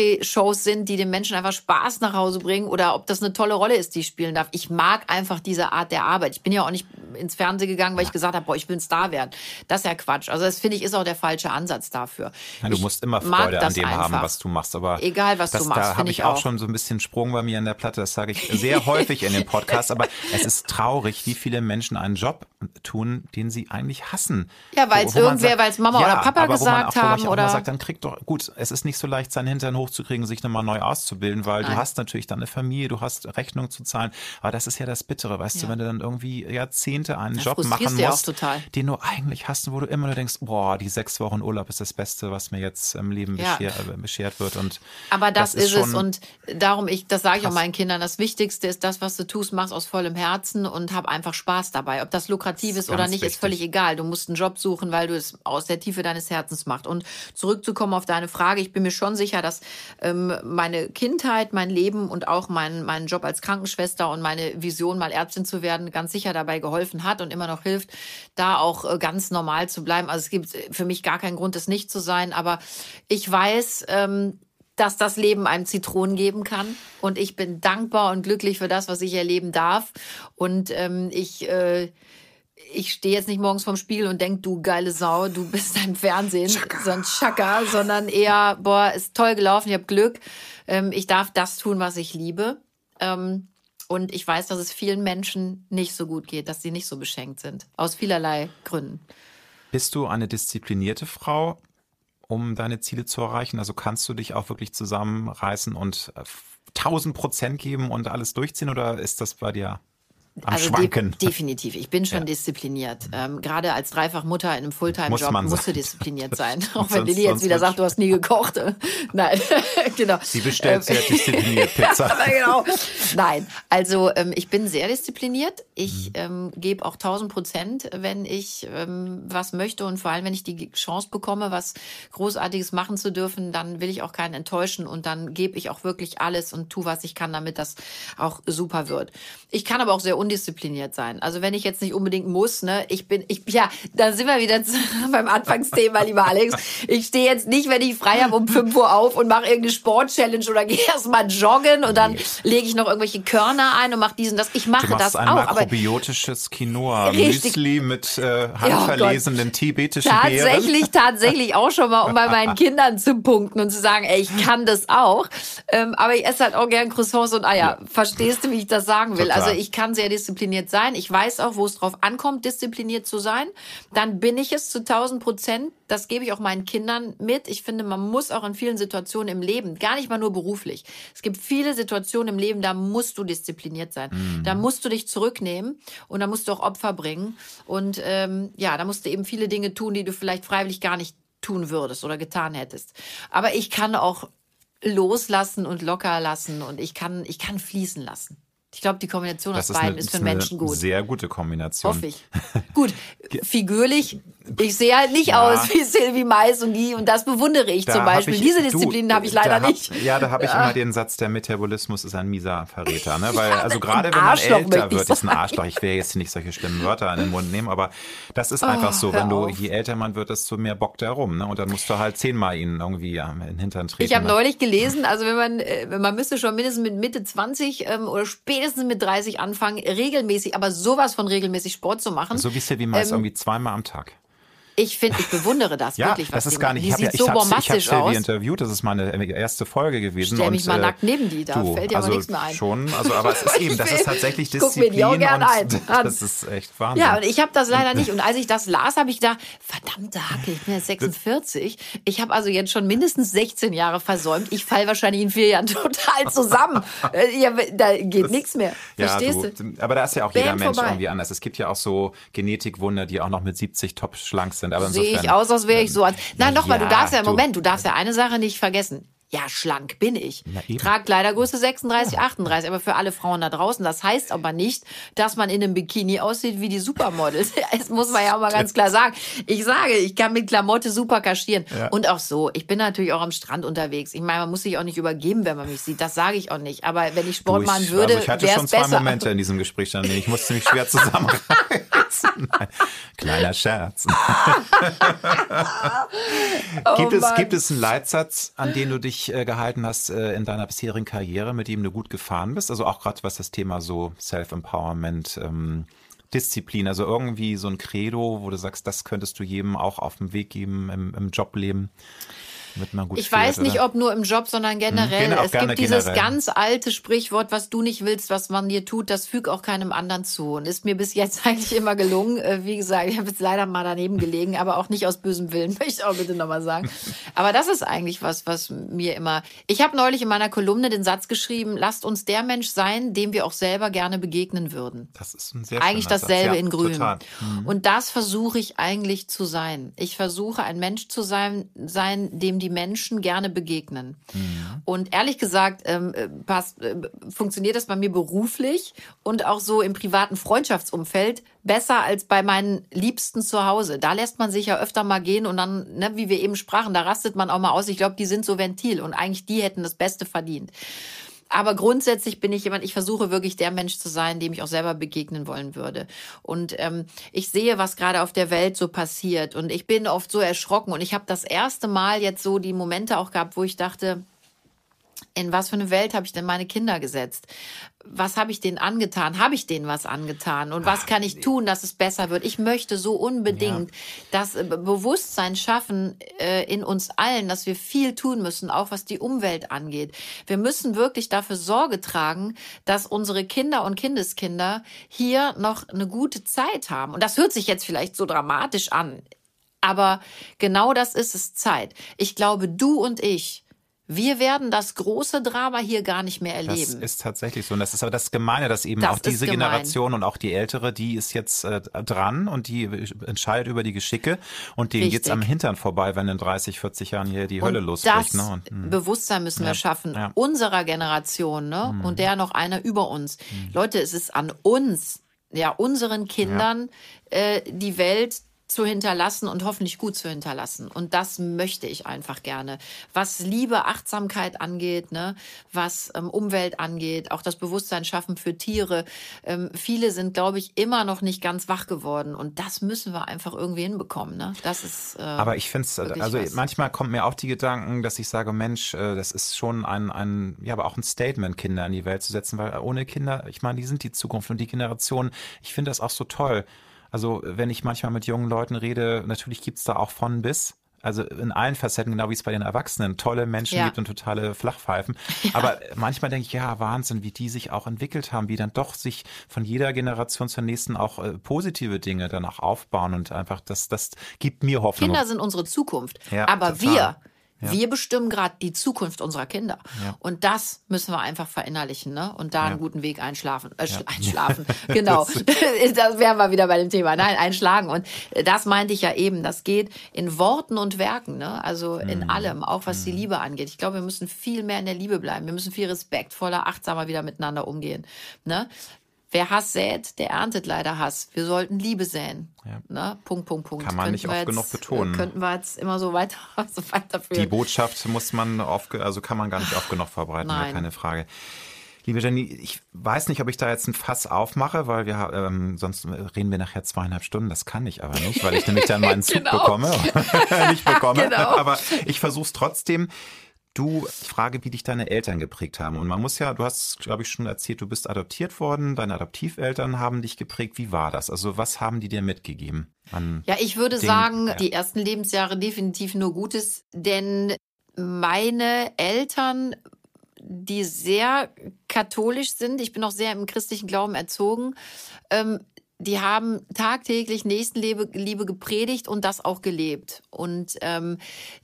Larifari-Shows sind, die den Menschen einfach Spaß nach Hause bringen oder ob das eine tolle Rolle ist, die ich spielen darf. Ich mag einfach diese Art der Arbeit. Ich bin ja auch nicht ins Fernsehen gegangen, weil ja. ich gesagt habe, boah, ich will ein Star werden. Das ist ja Quatsch. Also das finde ich ist auch der falsche Ansatz dafür. Ja, du ich musst immer Freude an dem einfach. haben, was du machst. Aber egal, was das, du machst, da habe ich auch, auch schon so ein bisschen Sprung bei mir in der Platte. Das sage ich sehr häufig in den Podcasts. Aber es ist traurig, wie viele Menschen einen Job tun, den sie eigentlich hassen. Ja, weil es irgendwer, weil es Mama ja, oder Papa aber gesagt wo man auch, haben. Wo ich oder auch mal sagt, dann krieg doch, gut, es ist nicht so leicht, seinen Hintern hochzukriegen, sich nochmal neu auszubilden, weil Nein. du hast natürlich dann eine Familie, du hast Rechnung zu zahlen. Aber das ist ja das Bittere, weißt ja. du, wenn du dann irgendwie Jahrzehnte einen das Job machen musst, auch total. den du eigentlich hast, wo du immer nur denkst, boah, die sechs Wochen Urlaub ist das Beste, was mir jetzt im Leben ja. beschert, äh, beschert wird. Und aber das, das ist, ist es und darum, ich, das sage ich auch meinen Kindern, das Wichtigste ist das, was du tust, machst aus vollem Herzen und hab einfach Spaß dabei. Ob das lukrativ ist, ist oder nicht, wichtig. Ist völlig egal. Du musst einen Job suchen, weil du es aus der Tiefe deines Herzens machst. Und zurückzukommen auf deine Frage, ich bin mir schon sicher, dass ähm, meine Kindheit, mein Leben und auch mein, mein Job als Krankenschwester und meine Vision, mal Ärztin zu werden, ganz sicher dabei geholfen hat und immer noch hilft, da auch äh, ganz normal zu bleiben. Also es gibt für mich gar keinen Grund, es nicht zu sein, aber ich weiß, ähm, dass das Leben einem Zitronen geben kann. Und ich bin dankbar und glücklich für das, was ich erleben darf. Und ähm, ich, äh, ich stehe jetzt nicht morgens vorm Spiegel und denke, du geile Sau, du bist im Fernsehen, Chaka. so ein Chaka, sondern eher, boah, ist toll gelaufen, ich habe Glück. Ähm, ich darf das tun, was ich liebe. Ähm, und ich weiß, dass es vielen Menschen nicht so gut geht, dass sie nicht so beschenkt sind. Aus vielerlei Gründen. Bist du eine disziplinierte Frau, um deine Ziele zu erreichen? Also kannst du dich auch wirklich zusammenreißen und tausend Prozent geben und alles durchziehen oder ist das bei dir am also Schwanken? De- definitiv. Ich bin schon ja. diszipliniert. Ähm, gerade als Dreifachmutter in einem Fulltime-Job Muss musst du diszipliniert sein. Auch wenn Lilly jetzt wieder sagt, du hast nie gekocht. Nein, genau. Sie bestellt sehr diszipliniert Pizza. Genau. Nein, also ähm, ich bin sehr diszipliniert. Ich ähm, gebe auch tausend Prozent, wenn ich ähm, was möchte und vor allem, wenn ich die Chance bekomme, was Großartiges machen zu dürfen, dann will ich auch keinen enttäuschen und dann gebe ich auch wirklich alles und tue, was ich kann, damit das auch super wird. Ich kann aber auch sehr undiszipliniert sein. Also wenn ich jetzt nicht unbedingt muss, ne, ich bin, ich, ja, da sind wir wieder beim Anfangsthema, lieber Alex. Ich stehe jetzt nicht, wenn ich frei habe, um fünf Uhr auf und mache irgendeine Sport-Challenge oder gehe erstmal joggen und dann lege ich noch irgendwelche Körner ein und mache diesen, das. Ich mache du das ein auch. Makrobiotisches Quinoa, Müsli mit äh, handverlesenen oh tibetischen tatsächlich, Beeren. Tatsächlich, tatsächlich auch schon mal, um bei meinen Kindern zu punkten und zu sagen, ey, ich kann das auch. Ähm, aber ich esse halt auch gern Croissants und Eier. Ja. Verstehst du, wie ich das sagen will? Total. Also ich kann sehr diszipliniert sein. Ich weiß auch, wo es drauf ankommt, diszipliniert zu sein. Dann bin ich es zu tausend Prozent. Das gebe ich auch meinen Kindern mit. Ich finde, man muss auch in vielen Situationen im Leben, gar nicht mal nur beruflich. Es gibt viele Situationen im Leben, da musst du diszipliniert sein. Mhm. Da musst du dich zurücknehmen und da musst du auch Opfer bringen. Und ähm, ja, da musst du eben viele Dinge tun, die du vielleicht freiwillig gar nicht tun würdest oder getan hättest. Aber ich kann auch loslassen und locker lassen und ich kann, ich kann fließen lassen. Ich glaube, die Kombination aus beiden ist für einen Menschen gut. Sehr gute Kombination. Hoffe ich. Gut, figürlich, ich sehe halt nicht ja. aus wie Sylvie Mais und die, und das bewundere ich da zum Beispiel. Ich, Diese Disziplinen habe ich leider hab, nicht. Ja, da habe ich ja. immer den Satz, der Metabolismus ist ein mieser Verräter. Ne? Weil, also gerade wenn man älter wird, ist ein Arschloch. Ich will jetzt nicht solche schlimmen Wörter in den Mund nehmen, aber das ist oh, einfach so. Wenn du, je älter man wird, desto mehr bockt er rum. Ne? Und dann musst du halt zehnmal ihn irgendwie ja, in den Hintern treten. Ich habe neulich gelesen, also wenn man, man müsste schon mindestens mit Mitte zwanzig ähm, oder spätestens mit dreißig anfangen, regelmäßig, aber sowas von regelmäßig Sport zu machen. So wie Sylvie Mais, ähm, irgendwie zweimal am Tag. Ich finde, ich bewundere das ja, wirklich. Was das ist gar nicht. Die ich sieht ja, ich so habe bombastisch hab aus. Sylvie interviewt. Das ist meine erste Folge gewesen. Stell mich und, mal äh, nackt neben die. Da du, fällt dir also aber nichts mehr ein. Schon, also aber es ist eben, das ist tatsächlich ich Disziplin. Guck mir die auch gern ein. Das ist echt Wahnsinn. Ja, und ich habe das leider nicht. Und als ich das las, habe ich gedacht, verdammte Hacke, ich bin jetzt sechsundvierzig. Ich habe also jetzt schon mindestens sechzehn Jahre versäumt. Ich falle wahrscheinlich in vier Jahren total zusammen. ja, da geht nichts mehr. Verstehst ja, du? Aber da ist ja auch jeder Bam, Mensch vorbei. irgendwie anders. Es gibt ja auch so Genetikwunder, die auch noch mit siebzig top schlank sind. Aber sehe ich aus, als wäre ich so. Als Nein, nochmal, ja, du darfst ja, du, Moment, du darfst ja eine Sache nicht vergessen. Ja, schlank bin ich. Ich trage Kleidergröße sechsunddreißig, achtunddreißig, aber für alle Frauen da draußen. Das heißt aber nicht, dass man in einem Bikini aussieht wie die Supermodels. Das muss man ja auch mal ganz klar sagen. Ich sage, ich kann mit Klamotte super kaschieren. Ja. Und auch so, ich bin natürlich auch am Strand unterwegs. Ich meine, man muss sich auch nicht übergeben, wenn man mich sieht. Das sage ich auch nicht. Aber wenn ich Sport du, ich, machen würde, wäre es besser. Ich hatte schon zwei besser. Momente in diesem Gespräch, dann ich musste mich schwer zusammenreißen. Nein. Kleiner Scherz. oh gibt, es, gibt es einen Leitsatz, an den du dich dich äh, gehalten hast äh, in deiner bisherigen Karriere, mit dem du gut gefahren bist? Also auch gerade was das Thema so Self-Empowerment, ähm, Disziplin, also irgendwie so ein Credo, wo du sagst, das könntest du jedem auch auf den Weg geben im, im Jobleben. Man gut ich fährt, weiß nicht, oder? ob nur im Job, sondern generell. Genau, es gibt dieses generell. ganz alte Sprichwort, was du nicht willst, was man dir tut, das füg auch keinem anderen zu. Und ist mir bis jetzt eigentlich immer gelungen. Wie gesagt, ich habe jetzt leider mal daneben gelegen, aber auch nicht aus bösem Willen, möchte ich auch bitte nochmal sagen. Aber das ist eigentlich was, was mir immer... Ich habe neulich in meiner Kolumne den Satz geschrieben, lasst uns der Mensch sein, dem wir auch selber gerne begegnen würden. Das ist ein sehr Eigentlich schöner dasselbe Satz. Ja, in Grün. total. Mhm. Und das versuche ich eigentlich zu sein. Ich versuche ein Mensch zu sein, sein, dem die Menschen gerne begegnen. Mhm. Und ehrlich gesagt, ähm, passt, äh, funktioniert das bei mir beruflich und auch so im privaten Freundschaftsumfeld besser als bei meinen Liebsten zu Hause. Da lässt man sich ja öfter mal gehen und dann, ne, wie wir eben sprachen, da rastet man auch mal aus. Ich glaube, die sind so Ventil und eigentlich die hätten das Beste verdient. Aber grundsätzlich bin ich jemand, ich versuche wirklich der Mensch zu sein, dem ich auch selber begegnen wollen würde. Und ähm, ich sehe, was gerade auf der Welt so passiert. Und ich bin oft so erschrocken. Und ich habe das erste Mal jetzt so die Momente auch gehabt, wo ich dachte, in was für eine Welt habe ich denn meine Kinder gesetzt? Was habe ich denen angetan? Habe ich denen was angetan? Und was kann ich tun, dass es besser wird? Ich möchte so unbedingt ja. das äh, Bewusstsein schaffen äh, in uns allen, dass wir viel tun müssen, auch was die Umwelt angeht. Wir müssen wirklich dafür Sorge tragen, dass unsere Kinder und Kindeskinder hier noch eine gute Zeit haben. Und das hört sich jetzt vielleicht so dramatisch an, aber genau das ist es, Zeit. Ich glaube, du und ich, wir werden das große Drama hier gar nicht mehr erleben. Das ist tatsächlich so. Und das ist aber das Gemeine, dass eben das auch diese Generation und auch die ältere, die ist jetzt äh, dran und die entscheidet über die Geschicke und denen geht's am Hintern vorbei, wenn in dreißig, vierzig Jahren hier die Hölle und losbricht. Das ne? und, mh. Bewusstsein müssen wir ja. schaffen, ja. unserer Generation, ne? Mhm. Und der noch einer über uns. Mhm. Leute, es ist an uns, ja, unseren Kindern ja. äh, die Welt zu hinterlassen und hoffentlich gut zu hinterlassen. Und das möchte ich einfach gerne. Was Liebe, Achtsamkeit angeht, ne, was ähm, Umwelt angeht, auch das Bewusstsein schaffen für Tiere. Ähm, viele sind, glaube ich, immer noch nicht ganz wach geworden. Und das müssen wir einfach irgendwie hinbekommen. Ne? Das ist. Äh, aber ich finde es, also was. manchmal kommt mir auch die Gedanken, dass ich sage, Mensch, äh, das ist schon ein, ein, ja, aber auch ein Statement, Kinder in die Welt zu setzen, weil ohne Kinder, ich meine, die sind die Zukunft und die Generation. Ich finde das auch so toll. Also wenn ich manchmal mit jungen Leuten rede, natürlich gibt's da auch von bis. Also in allen Facetten, genau wie es bei den Erwachsenen, tolle Menschen ja. gibt und totale Flachpfeifen. Ja. Aber manchmal denke ich, ja, Wahnsinn, wie die sich auch entwickelt haben, wie dann doch sich von jeder Generation zur nächsten auch äh, positive Dinge dann auch aufbauen. Und einfach, das, das gibt mir Hoffnung. Kinder sind unstre Zukunft. Ja, aber total. wir... Ja. Wir bestimmen gerade die Zukunft unserer Kinder. Ja. Und das müssen wir einfach verinnerlichen, ne? Und da ja. einen guten Weg einschlafen. Äh, ja. Einschlafen, genau. das, das wären wir wieder bei dem Thema. Nein, einschlagen. Und das meinte ich ja eben. Das geht in Worten und Werken, ne? Also in mhm. allem, auch was mhm. die Liebe angeht. Ich glaube, wir müssen viel mehr in der Liebe bleiben. Wir müssen viel respektvoller, achtsamer wieder miteinander umgehen, ne? Wer Hass sät, der erntet leider Hass. Wir sollten Liebe säen. Ja. Ne? Punkt, Punkt, Punkt. Kann man nicht oft jetzt, genug betonen. Könnten wir jetzt immer so weiter, so weiterführen. Die Botschaft muss man oft, also kann man gar nicht oft genug verbreiten, ja, keine Frage. Liebe Jenny, ich weiß nicht, ob ich da jetzt ein Fass aufmache, weil wir ähm, sonst reden wir nachher zweieinhalb Stunden. Das kann ich aber nicht, weil ich nämlich dann meinen Zug genau. bekomme. nicht bekomme. Genau. Aber ich versuche es trotzdem. Du, ich frage, wie dich deine Eltern geprägt haben. Und man muss ja, du hast, glaube ich, schon erzählt, du bist adoptiert worden. Deine Adoptiveltern haben dich geprägt. Wie war das? Also was haben die dir mitgegeben? An ja, ich würde Dingen? sagen, ja. die ersten Lebensjahre definitiv nur Gutes. Denn meine Eltern, die sehr katholisch sind, ich bin auch sehr im christlichen Glauben erzogen, ähm, die haben tagtäglich Nächstenliebe Liebe gepredigt und das auch gelebt. Und ähm,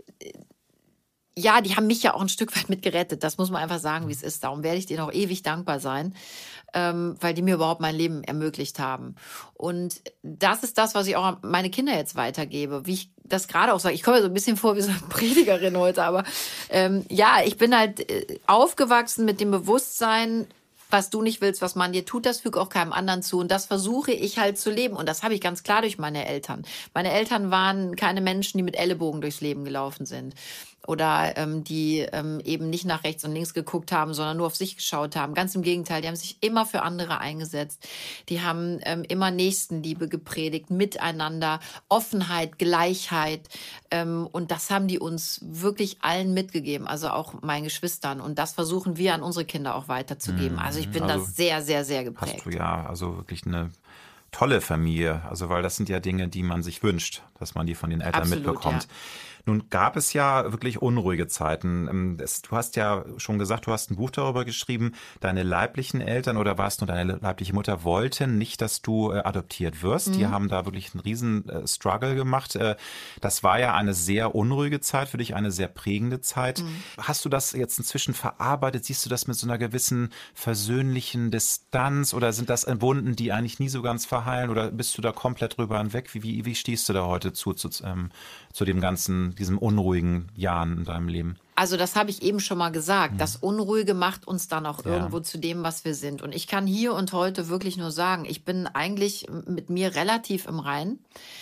ja, die haben mich ja auch ein Stück weit mit gerettet. Das muss man einfach sagen, wie es ist. Darum werde ich denen auch ewig dankbar sein, ähm, weil die mir überhaupt mein Leben ermöglicht haben. Und das ist das, was ich auch an meine Kinder jetzt weitergebe. Wie ich das gerade auch sage. Ich komme mir so ein bisschen vor wie so eine Predigerin heute. Aber ähm, ja, ich bin halt äh, aufgewachsen mit dem Bewusstsein, was du nicht willst, was man dir tut, das füge auch keinem anderen zu. Und das versuche ich halt zu leben. Und das habe ich ganz klar durch meine Eltern. Meine Eltern waren keine Menschen, die mit Ellenbogen durchs Leben gelaufen sind. oder ähm, die ähm, eben nicht nach rechts und links geguckt haben, sondern nur auf sich geschaut haben. Ganz im Gegenteil, die haben sich immer für andere eingesetzt. Die haben ähm, immer Nächstenliebe gepredigt, miteinander, Offenheit, Gleichheit. Ähm, und das haben die uns wirklich allen mitgegeben, also auch meinen Geschwistern. Und das versuchen wir an unsere Kinder auch weiterzugeben. Also ich bin Also da sehr, sehr, sehr geprägt. Hast du ja also wirklich eine tolle Familie, also weil das sind ja Dinge, die man sich wünscht, dass man die von den Eltern Absolut, mitbekommt. Ja. Nun gab es ja wirklich unruhige Zeiten. Du hast ja schon gesagt, du hast ein Buch darüber geschrieben, deine leiblichen Eltern oder war es nur deine leibliche Mutter wollten nicht, dass du adoptiert wirst. Mhm. Die haben da wirklich einen riesen Struggle gemacht. Das war ja eine sehr unruhige Zeit für dich, eine sehr prägende Zeit. Mhm. Hast du das jetzt inzwischen verarbeitet? Siehst du das mit so einer gewissen versöhnlichen Distanz oder sind das Wunden, die eigentlich nie so ganz verheilen oder bist du da komplett drüber hinweg? Wie, wie, wie stehst du da heute zu, zu, ähm, zu dem ganzen diesem unruhigen Jahren in deinem Leben? Also das habe ich eben schon mal gesagt. Mhm. Das Unruhige macht uns dann auch ja. irgendwo zu dem, was wir sind. Und ich kann hier und heute wirklich nur sagen, ich bin eigentlich mit mir relativ im Reinen.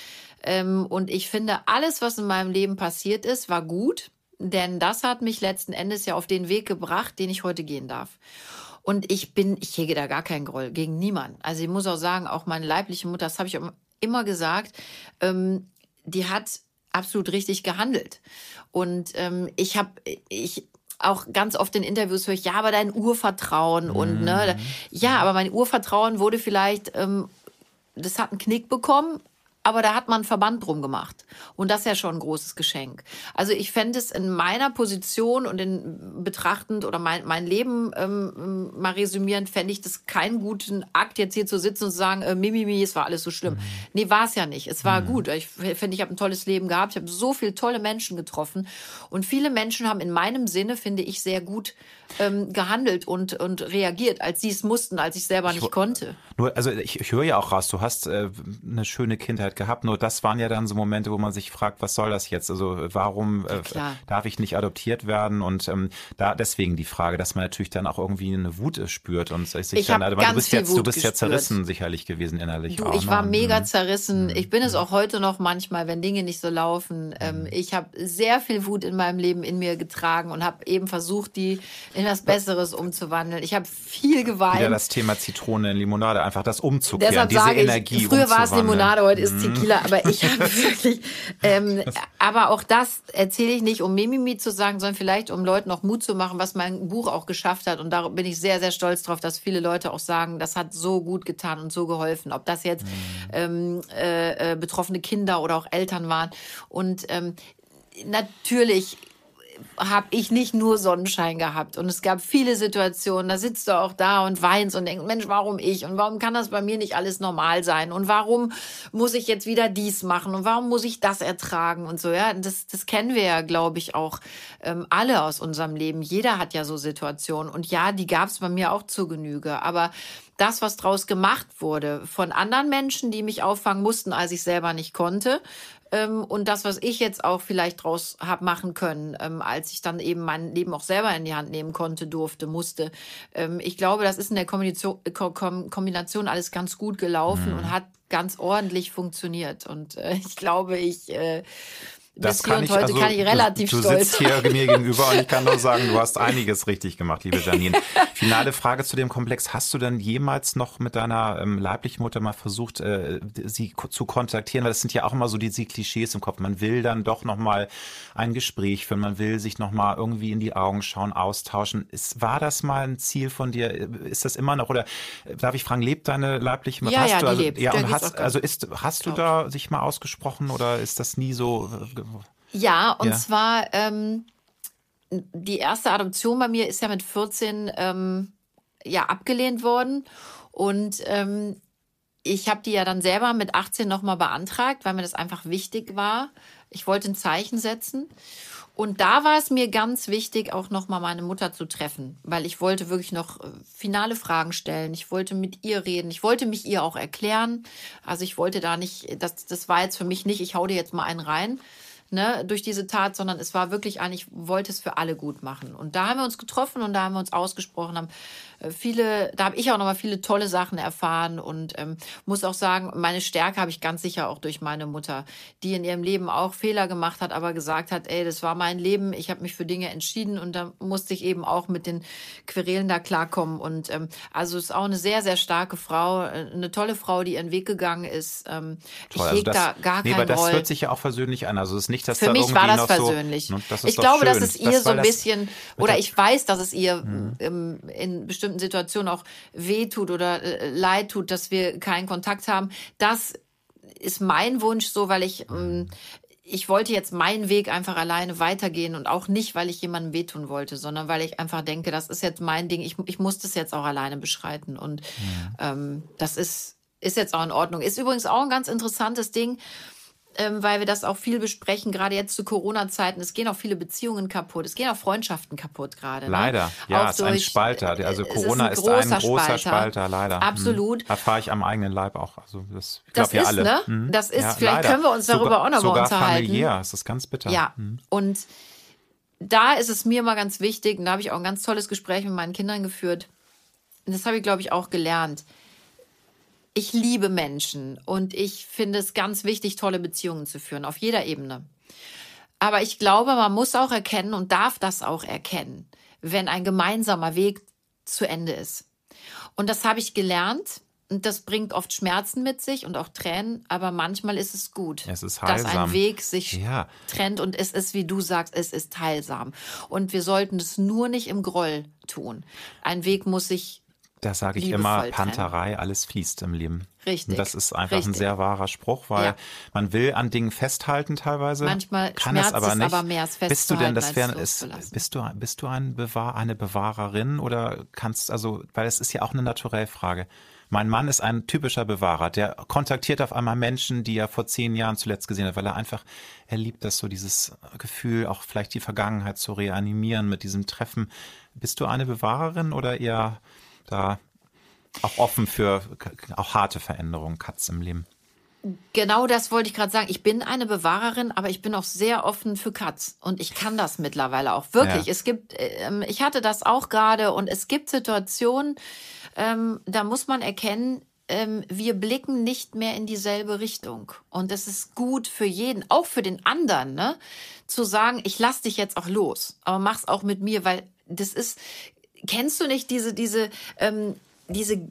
Ähm, und ich finde, alles, was in meinem Leben passiert ist, war gut. Denn das hat mich letzten Endes ja auf den Weg gebracht, den ich heute gehen darf. Und ich bin, ich hege da gar keinen Groll gegen niemanden. Also ich muss auch sagen, auch meine leibliche Mutter, das habe ich immer gesagt, ähm, die hat absolut richtig gehandelt. Und ähm, ich habe, ich auch ganz oft in Interviews höre ich, ja, aber dein Urvertrauen und, ne, ja, aber mein Urvertrauen wurde vielleicht, ähm, das hat einen Knick bekommen, aber da hat man einen Verband drum gemacht. Und das ist ja schon ein großes Geschenk. Also ich fände es in meiner Position und in betrachtend oder mein, mein Leben ähm, mal resümierend, fände ich das keinen guten Akt, jetzt hier zu sitzen und zu sagen, äh, Mimimi, es war alles so schlimm. Mhm. Nee, war es ja nicht. Es war mhm. gut. Ich finde, ich habe ein tolles Leben gehabt. Ich habe so viele tolle Menschen getroffen. Und viele Menschen haben in meinem Sinne, finde ich, sehr gut ähm, gehandelt und, und reagiert, als sie es mussten, als ich selber nicht ich, konnte. Nur, also ich, ich höre ja auch raus, du hast äh, eine schöne Kindheit gehabt, nur das waren ja dann so Momente, wo man sich fragt, was soll das jetzt? Also warum äh, darf ich nicht adoptiert werden? Und ähm, da deswegen die Frage, dass man natürlich dann auch irgendwie eine Wut spürt und sich ich dann, also, du bist jetzt, du bist gespürt. ja zerrissen sicherlich gewesen innerlich. Du, auch, ich ne? war mega mhm. zerrissen. Ich bin es auch heute noch manchmal, wenn Dinge nicht so laufen. Ähm, ich habe sehr viel Wut in meinem Leben in mir getragen und habe eben versucht, die in was Besseres umzuwandeln. Ich habe viel geweint. Wieder das Thema Zitrone in Limonade, einfach das umzukehren, Deshalb diese sage ich, Energie früher war es Limonade, heute ist mhm. Tequila, aber ich habe wirklich, ähm, aber auch das erzähle ich nicht, um Mimimi zu sagen, sondern vielleicht, um Leuten auch Mut zu machen, was mein Buch auch geschafft hat. Und da bin ich sehr, sehr stolz drauf, dass viele Leute auch sagen, das hat so gut getan und so geholfen. Ob das jetzt mhm. ähm, äh, betroffene Kinder oder auch Eltern waren. Und ähm, natürlich habe ich nicht nur Sonnenschein gehabt. Und es gab viele Situationen, da sitzt du auch da und weinst und denkst, Mensch, warum ich? Und warum kann das bei mir nicht alles normal sein? Und warum muss ich jetzt wieder dies machen? Und warum muss ich das ertragen? Und so, ja, das, das kennen wir ja, glaube ich, auch ähm, alle aus unserem Leben. Jeder hat ja so Situationen. Und ja, die gab es bei mir auch zur Genüge. Aber das, was draus gemacht wurde von anderen Menschen, die mich auffangen mussten, als ich selber nicht konnte, ähm, und das, was ich jetzt auch vielleicht draus habe machen können, ähm, als ich dann eben mein Leben auch selber in die Hand nehmen konnte, durfte, musste. Ähm, ich glaube, das ist in der Kombination, Kombination alles ganz gut gelaufen mhm. und hat ganz ordentlich funktioniert. Und äh, ich glaube, ich... Äh, Das Bis hier kann und ich, heute also, kann ich relativ du, du stolz sitzt hier mir gegenüber und ich kann nur sagen, du hast einiges richtig gemacht, liebe Janine. Finale Frage zu dem Komplex. Hast du denn jemals noch mit deiner ähm, leiblichen Mutter mal versucht, äh, sie ko- zu kontaktieren? Weil das sind ja auch immer so diese Klischees im Kopf. Man will dann doch nochmal ein Gespräch führen, man will sich nochmal irgendwie in die Augen schauen, austauschen. Ist, war das mal ein Ziel von dir? Ist das immer noch? Oder darf ich fragen, lebt deine leibliche Mutter? Ja, hast ja, du, die also, lebt. Ja, Der und hast, also ist, hast du Glaub. da sich mal ausgesprochen oder ist das nie so... Ja, und Ja. zwar ähm, die erste Adoption bei mir ist ja mit vierzehn ähm, ja abgelehnt worden und ähm, ich habe die ja dann selber mit achtzehn nochmal beantragt, weil mir das einfach wichtig war. Ich wollte ein Zeichen setzen. Und da war es mir ganz wichtig, auch nochmal meine Mutter zu treffen, weil ich wollte wirklich noch finale Fragen stellen. Ich wollte mit ihr reden. Ich wollte mich ihr auch erklären. Also ich wollte da nicht, das, das war jetzt für mich nicht, ich hau dir jetzt mal einen rein, ne, durch diese Tat, sondern es war wirklich eigentlich, ich wollte es für alle gut machen. Und da haben wir uns getroffen und da haben wir uns ausgesprochen, haben viele, da habe ich auch nochmal viele tolle Sachen erfahren und ähm, muss auch sagen, meine Stärke habe ich ganz sicher auch durch meine Mutter, die in ihrem Leben auch Fehler gemacht hat, aber gesagt hat, ey, das war mein Leben, ich habe mich für Dinge entschieden und da musste ich eben auch mit den Querelen da klarkommen. Und ähm, also ist auch eine sehr, sehr starke Frau, eine tolle Frau, die ihren Weg gegangen ist. Ähm, ich also heg das, da gar nee, keinen aber das Groll. hört sich ja auch versöhnlich an. Also es ist nicht, dass Für da mich irgendwie war das noch persönlich. So, ne, das ich ist doch glaube, schön. dass es ihr das, so ein das, bisschen, oder ich weiß, dass es ihr mhm. ähm, in bestimmten Situationen auch wehtut oder äh, leid tut, dass wir keinen Kontakt haben. Das ist mein Wunsch so, weil ich, ähm, ich wollte jetzt meinen Weg einfach alleine weitergehen und auch nicht, weil ich jemandem wehtun wollte, sondern weil ich einfach denke, das ist jetzt mein Ding. Ich, ich muss das jetzt auch alleine beschreiten und mhm. ähm, das ist, ist jetzt auch in Ordnung. Ist übrigens auch ein ganz interessantes Ding, ähm, weil wir das auch viel besprechen, gerade jetzt zu Corona-Zeiten. Es gehen auch viele Beziehungen kaputt. Es gehen auch Freundschaften kaputt gerade. Ne? Leider. Ja, auch es ist ein Spalter. Also Corona ist ein, ist ein großer Spalter, Spalter leider. Absolut. Hm. Erfahre ich am eigenen Leib auch. Also das ich das glaub, ist, alle. ne? Hm. Das ist, ja, vielleicht leider. können wir uns darüber sogar, auch noch mal unterhalten. Familiär, es ist ganz bitter. Ja, hm. und da ist es mir mal ganz wichtig, und da habe ich auch ein ganz tolles Gespräch mit meinen Kindern geführt. Und das habe ich, glaube ich, auch gelernt. Ich liebe Menschen und ich finde es ganz wichtig, tolle Beziehungen zu führen, auf jeder Ebene. Aber ich glaube, man muss auch erkennen und darf das auch erkennen, wenn ein gemeinsamer Weg zu Ende ist. Und das habe ich gelernt und das bringt oft Schmerzen mit sich und auch Tränen, aber manchmal ist es gut, es ist dass heilsam. ein Weg sich ja. trennt und es ist, wie du sagst, es ist heilsam. Und wir sollten es nur nicht im Groll tun. Ein Weg muss sich Das sage ich immer, Panterei, alles fließt im Leben. Richtig. Und das ist einfach richtig. ein sehr wahrer Spruch, weil ja. man will an Dingen festhalten teilweise. Manchmal kann schmerzt es aber nicht. Es aber mehr, es bist du denn, das als wär, ist, bist du, bist du ein Bewahr, eine Bewahrerin oder kannst, also, weil es ist ja auch eine Naturellfrage. Mein Mann ist ein typischer Bewahrer, der kontaktiert auf einmal Menschen, die er vor zehn Jahren zuletzt gesehen hat, weil er einfach, er liebt das so, dieses Gefühl, auch vielleicht die Vergangenheit zu reanimieren mit diesem Treffen. Bist du eine Bewahrerin oder eher da auch offen für auch harte Veränderungen, Cuts im Leben? Genau das wollte ich gerade sagen. Ich bin eine Bewahrerin, aber ich bin auch sehr offen für Cuts. Und ich kann das mittlerweile auch. Wirklich. Ja. Es gibt, ähm, ich hatte das auch gerade und es gibt Situationen, ähm, da muss man erkennen, ähm, wir blicken nicht mehr in dieselbe Richtung. Und es ist gut für jeden, auch für den anderen, ne, zu sagen, ich lass dich jetzt auch los, aber mach's auch mit mir, weil das ist, kennst du nicht diese, diese, ähm, diese,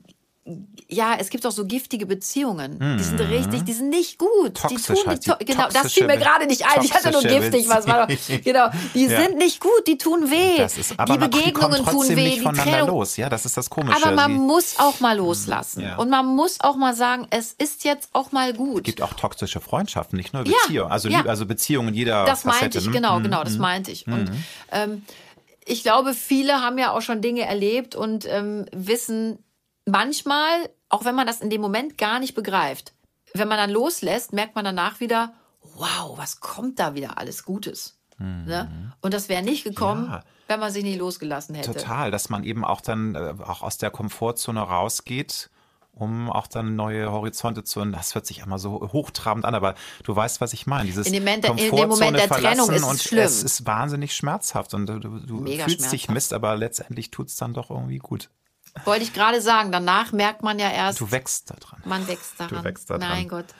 ja, es gibt auch so giftige Beziehungen. Mhm. Die sind richtig, die sind nicht gut. Toxisch, die tun halt nicht, to- genau, das fiel mir gerade nicht ein. Ich hatte nur giftig, was war noch, genau. Die ja. sind nicht gut, die tun weh. Das ist, aber die Begegnungen tun weh, nicht voneinander die Trennung. Los. Ja, das ist das Komische. Aber man Sie, muss auch mal loslassen. Ja. Und man muss auch mal sagen, es ist jetzt auch mal gut. Es gibt auch toxische Freundschaften, nicht nur Beziehungen. Ja, also, ja. also Beziehungen in jeder Das Facette. meinte ich, genau, genau, das meinte ich. Und mhm. ähm, ich glaube, viele haben ja auch schon Dinge erlebt und ähm, wissen manchmal, auch wenn man das in dem Moment gar nicht begreift, wenn man dann loslässt, merkt man danach wieder, wow, was kommt da wieder alles Gutes. Mhm. Ne? Und das wäre nicht gekommen, ja. wenn man sich nicht losgelassen hätte. Total, dass man eben auch dann äh, auch aus der Komfortzone rausgeht, um auch dann neue Horizonte zu, und das hört sich immer so hochtrabend an, aber du weißt, was ich meine. Dieses in dem Moment, Komfortzone in dem Moment der Trennung ist es und schlimm. Es ist wahnsinnig schmerzhaft und du, du Mega fühlst dich Mist, aber letztendlich tut es dann doch irgendwie gut. Wollte ich gerade sagen, danach merkt man ja erst. Du wächst da dran. Man wächst daran. Du wächst da dran. Mein Gott.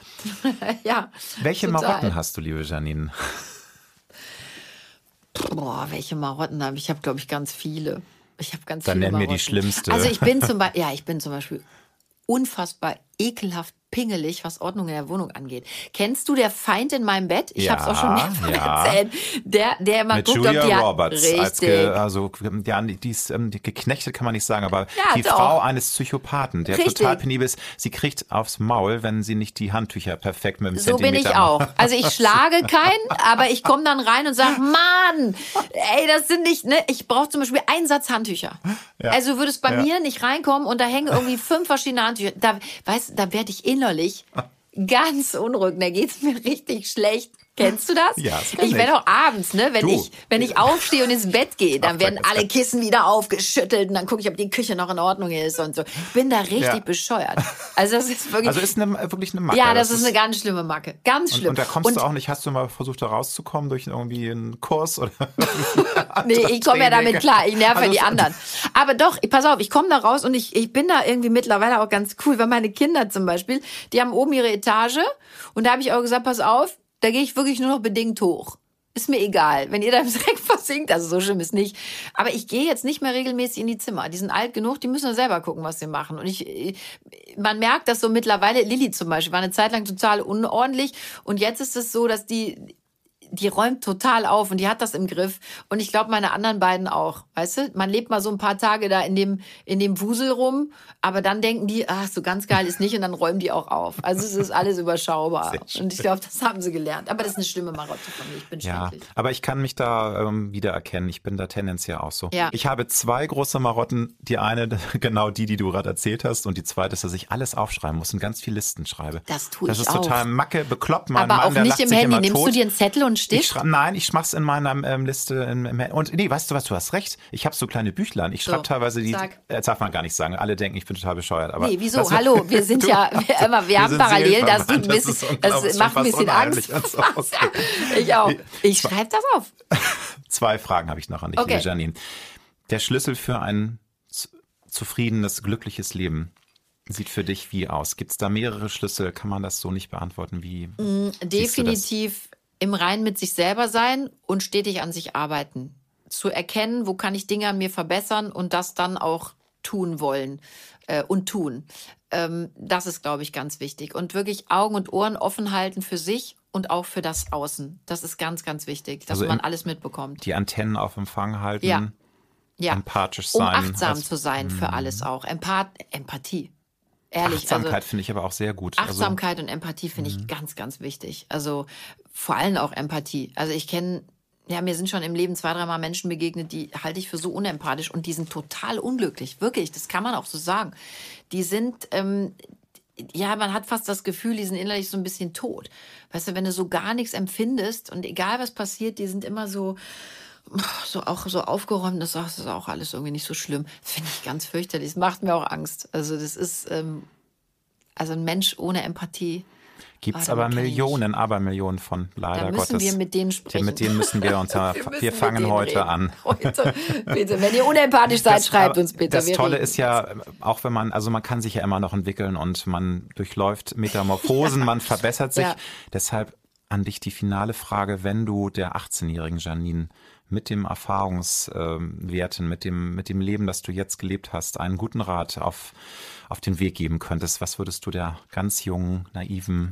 ja. Welche total. Marotten hast du, liebe Janine? Boah, welche Marotten habe ich? Ich habe, glaube ich, ganz viele. Ich habe ganz Dann viele nenn mir Marotten. die schlimmste. Also ich bin zum Beispiel, ja, ich bin zum Beispiel unfassbar ekelhaft pingelig, was Ordnung in der Wohnung angeht. Kennst du der Feind in meinem Bett? Ich ja, habe es auch schon mehrfach ja. erzählt. Der, der immer mit guckt, Julia ob die Roberts. Richtig. Als ge, also, ja, die ist ähm, die geknechtet, kann man nicht sagen, aber ja, die doch. Frau eines Psychopathen, der Richtig. total penibel ist, sie kriegt aufs Maul, wenn sie nicht die Handtücher perfekt mit dem So Zentimeter bin ich macht. auch. Also ich schlage keinen, aber ich komme dann rein und sage, Mann, ey, das sind nicht, ne, ich brauche zum Beispiel einen Satz Handtücher. Ja. Also würde es bei ja. mir nicht reinkommen und da hängen irgendwie fünf verschiedene Handtücher. Da, weißt, da werde ich innerlich ganz unruhig. Da geht's mir richtig schlecht. Kennst du das? Ja, das kenn ich. ich. werde auch abends, ne, wenn Du. ich wenn ich aufstehe und ins Bett gehe, dann Ach, werden das alle kann- Kissen wieder aufgeschüttelt und dann gucke ich, ob die Küche noch in Ordnung ist und so. Ich bin da richtig Ja. bescheuert. Also das ist wirklich... Also ist eine, wirklich eine Macke. ja, das, ist eine ganz schlimme Macke. Ganz und, schlimm. und da kommst Und- du auch nicht, hast du mal versucht, da rauszukommen durch irgendwie einen Kurs oder? Nee, ich komme ja damit klar, ich nerve Also die so- anderen. Aber doch, pass auf, ich komme da raus und ich, ich bin da irgendwie mittlerweile auch ganz cool, weil meine Kinder zum Beispiel, die haben oben ihre Etage und da habe ich auch gesagt, pass auf, da gehe ich wirklich nur noch bedingt hoch. Ist mir egal, wenn ihr da im Dreck versinkt, also so schlimm ist nicht. Aber ich gehe jetzt nicht mehr regelmäßig in die Zimmer. Die sind alt genug, die müssen ja selber gucken, was sie machen. Und ich, man merkt das so mittlerweile, Lilly zum Beispiel, war eine Zeit lang total unordentlich und jetzt ist es so, dass die... die räumt total auf und die hat das im Griff. Und ich glaube, meine anderen beiden auch. Weißt du, man lebt mal so ein paar Tage da in dem, in dem Wusel rum, aber dann denken die, ach, so ganz geil ist nicht und dann räumen die auch auf. Also es ist alles überschaubar. Und ich glaube, das haben sie gelernt. Aber das ist eine schlimme Marotte von mir. Ich bin Ja, schrecklich. aber ich kann mich da ähm, wiedererkennen. Ich bin da tendenziell auch so. Ja. Ich habe zwei große Marotten. Die eine, genau die, die du gerade erzählt hast. Und die zweite ist, dass ich alles aufschreiben muss und ganz viele Listen schreibe. Das tue Das ich ist auch. total Macke, bekloppt. Mein Aber Mann, auch der nicht lacht im sich Handy. immer Nimmst tot. du dir einen Zettel und einen Ich Stift? schreib, nein, ich mach's in meiner ähm, Liste. In, im, und nee, weißt du was, du hast recht. Ich habe so kleine Büchlein. Ich schreibe So, teilweise die, sag. äh, das darf man gar nicht sagen. Alle denken, ich bin total bescheuert. Aber Nee, wieso? weißt du, Hallo, wir sind du- ja, wir, immer, wir, haben sind parallel, das, tut ein seelenverwandt. bisschen, ist das, unglaublich, macht ein schon bisschen fast Angst. unheimlich. Also, okay. Ich auch. Ich schreibe das auf. Zwei Fragen habe ich noch an dich, Okay. liebe Janine. Der Schlüssel für ein z- zufriedenes, glückliches Leben sieht für dich wie aus? Gibt es da mehrere Schlüssel? Kann man das so nicht beantworten? Wie siehst du das? Definitiv im Reinen mit sich selber sein und stetig an sich arbeiten. Zu erkennen, wo kann ich Dinge an mir verbessern und das dann auch tun wollen äh, und tun. Ähm, das ist, glaube ich, ganz wichtig. Und wirklich Augen und Ohren offen halten für sich und auch für das Außen. Das ist ganz, ganz wichtig, dass Also man im- alles mitbekommt. Die Antennen auf Empfang halten, Ja. Ja. empathisch Um sein. achtsam Also, zu sein für alles auch. Empath Empathie. Ehrlich, Achtsamkeit also finde ich aber auch sehr gut. Also, Achtsamkeit und Empathie finde ich ganz, ganz wichtig. Also vor allem auch Empathie. Also ich kenne, ja, mir sind schon im Leben zwei, dreimal Menschen begegnet, die halte ich für so unempathisch und die sind total unglücklich. Wirklich, das kann man auch so sagen. Die sind, ähm, ja, man hat fast das Gefühl, die sind innerlich so ein bisschen tot. Weißt du, wenn du so gar nichts empfindest und egal was passiert, die sind immer so, so auch so aufgeräumt, das ist auch alles irgendwie nicht so schlimm. Das finde ich ganz fürchterlich. Das macht mir auch Angst. Also das ist, ähm, also ein Mensch ohne Empathie. Gibt Ah, es damit aber kenn ich Millionen, Abermillionen von, leider Da müssen Gottes. wir mit denen sprechen. Mit denen müssen wir uns, ja, Wir wir, müssen mit fangen denen heute reden. an. Heute, bitte. Wenn ihr unempathisch seid, schreibt aber uns bitte. Das Wir Tolle reden ist ja, auch wenn man, also man kann sich ja immer noch entwickeln und man durchläuft Metamorphosen, man verbessert sich. Ja. Deshalb an dich die finale Frage, wenn du der achtzehnjährigen Janine mit dem Erfahrungswerten, mit dem, mit dem Leben, das du jetzt gelebt hast, einen guten Rat auf, auf den Weg geben könntest, was würdest du der ganz jungen, naiven,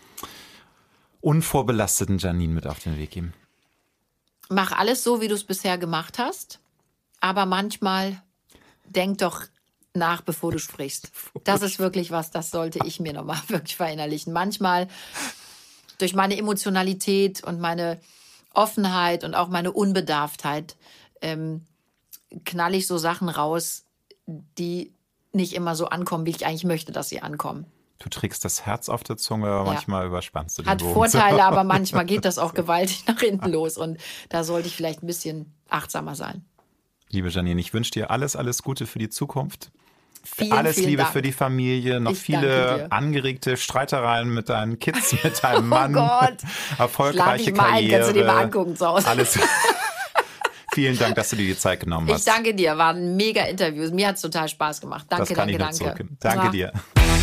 unvorbelasteten Janine mit auf den Weg geben? Mach alles so, wie du es bisher gemacht hast. Aber manchmal denk doch nach, bevor du sprichst. Das ist wirklich was, das sollte ich mir nochmal wirklich verinnerlichen. Manchmal durch meine Emotionalität und meine Offenheit und auch meine Unbedarftheit ähm, knall ich so Sachen raus, die nicht immer so ankommen, wie ich eigentlich möchte, dass sie ankommen. Du trägst das Herz auf der Zunge, aber manchmal überspannst du den Hat Bogen. Vorteile, aber manchmal geht das auch gewaltig nach hinten los. Und da sollte ich vielleicht ein bisschen achtsamer sein. Liebe Janine, ich wünsche dir alles, alles Gute für die Zukunft. Vielen, Alles vielen Liebe Dank. für die Familie, noch Ich danke viele dir. angeregte Streitereien mit deinen Kids, mit deinem Mann. Oh Gott. Erfolgreiche Schlag dich mal ein, Karriere. kannst du dir mal angucken zu Hause. Alles. Vielen Dank, dass du dir die Zeit genommen Ich hast. danke dir, waren mega Interviews. Mir hat es total Spaß gemacht. Danke, das kann danke, ich nur danke. zurückgeben. Danke Ja. dir.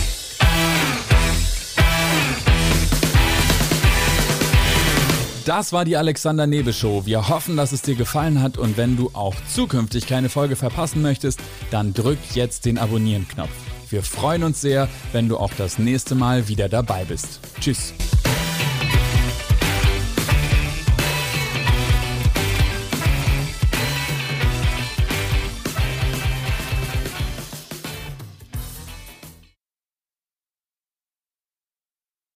Das war die Alexander Nebe Show. Wir hoffen, dass es dir gefallen hat und wenn du auch zukünftig keine Folge verpassen möchtest, dann drück jetzt den Abonnieren-Knopf. Wir freuen uns sehr, wenn du auch das nächste Mal wieder dabei bist. Tschüss.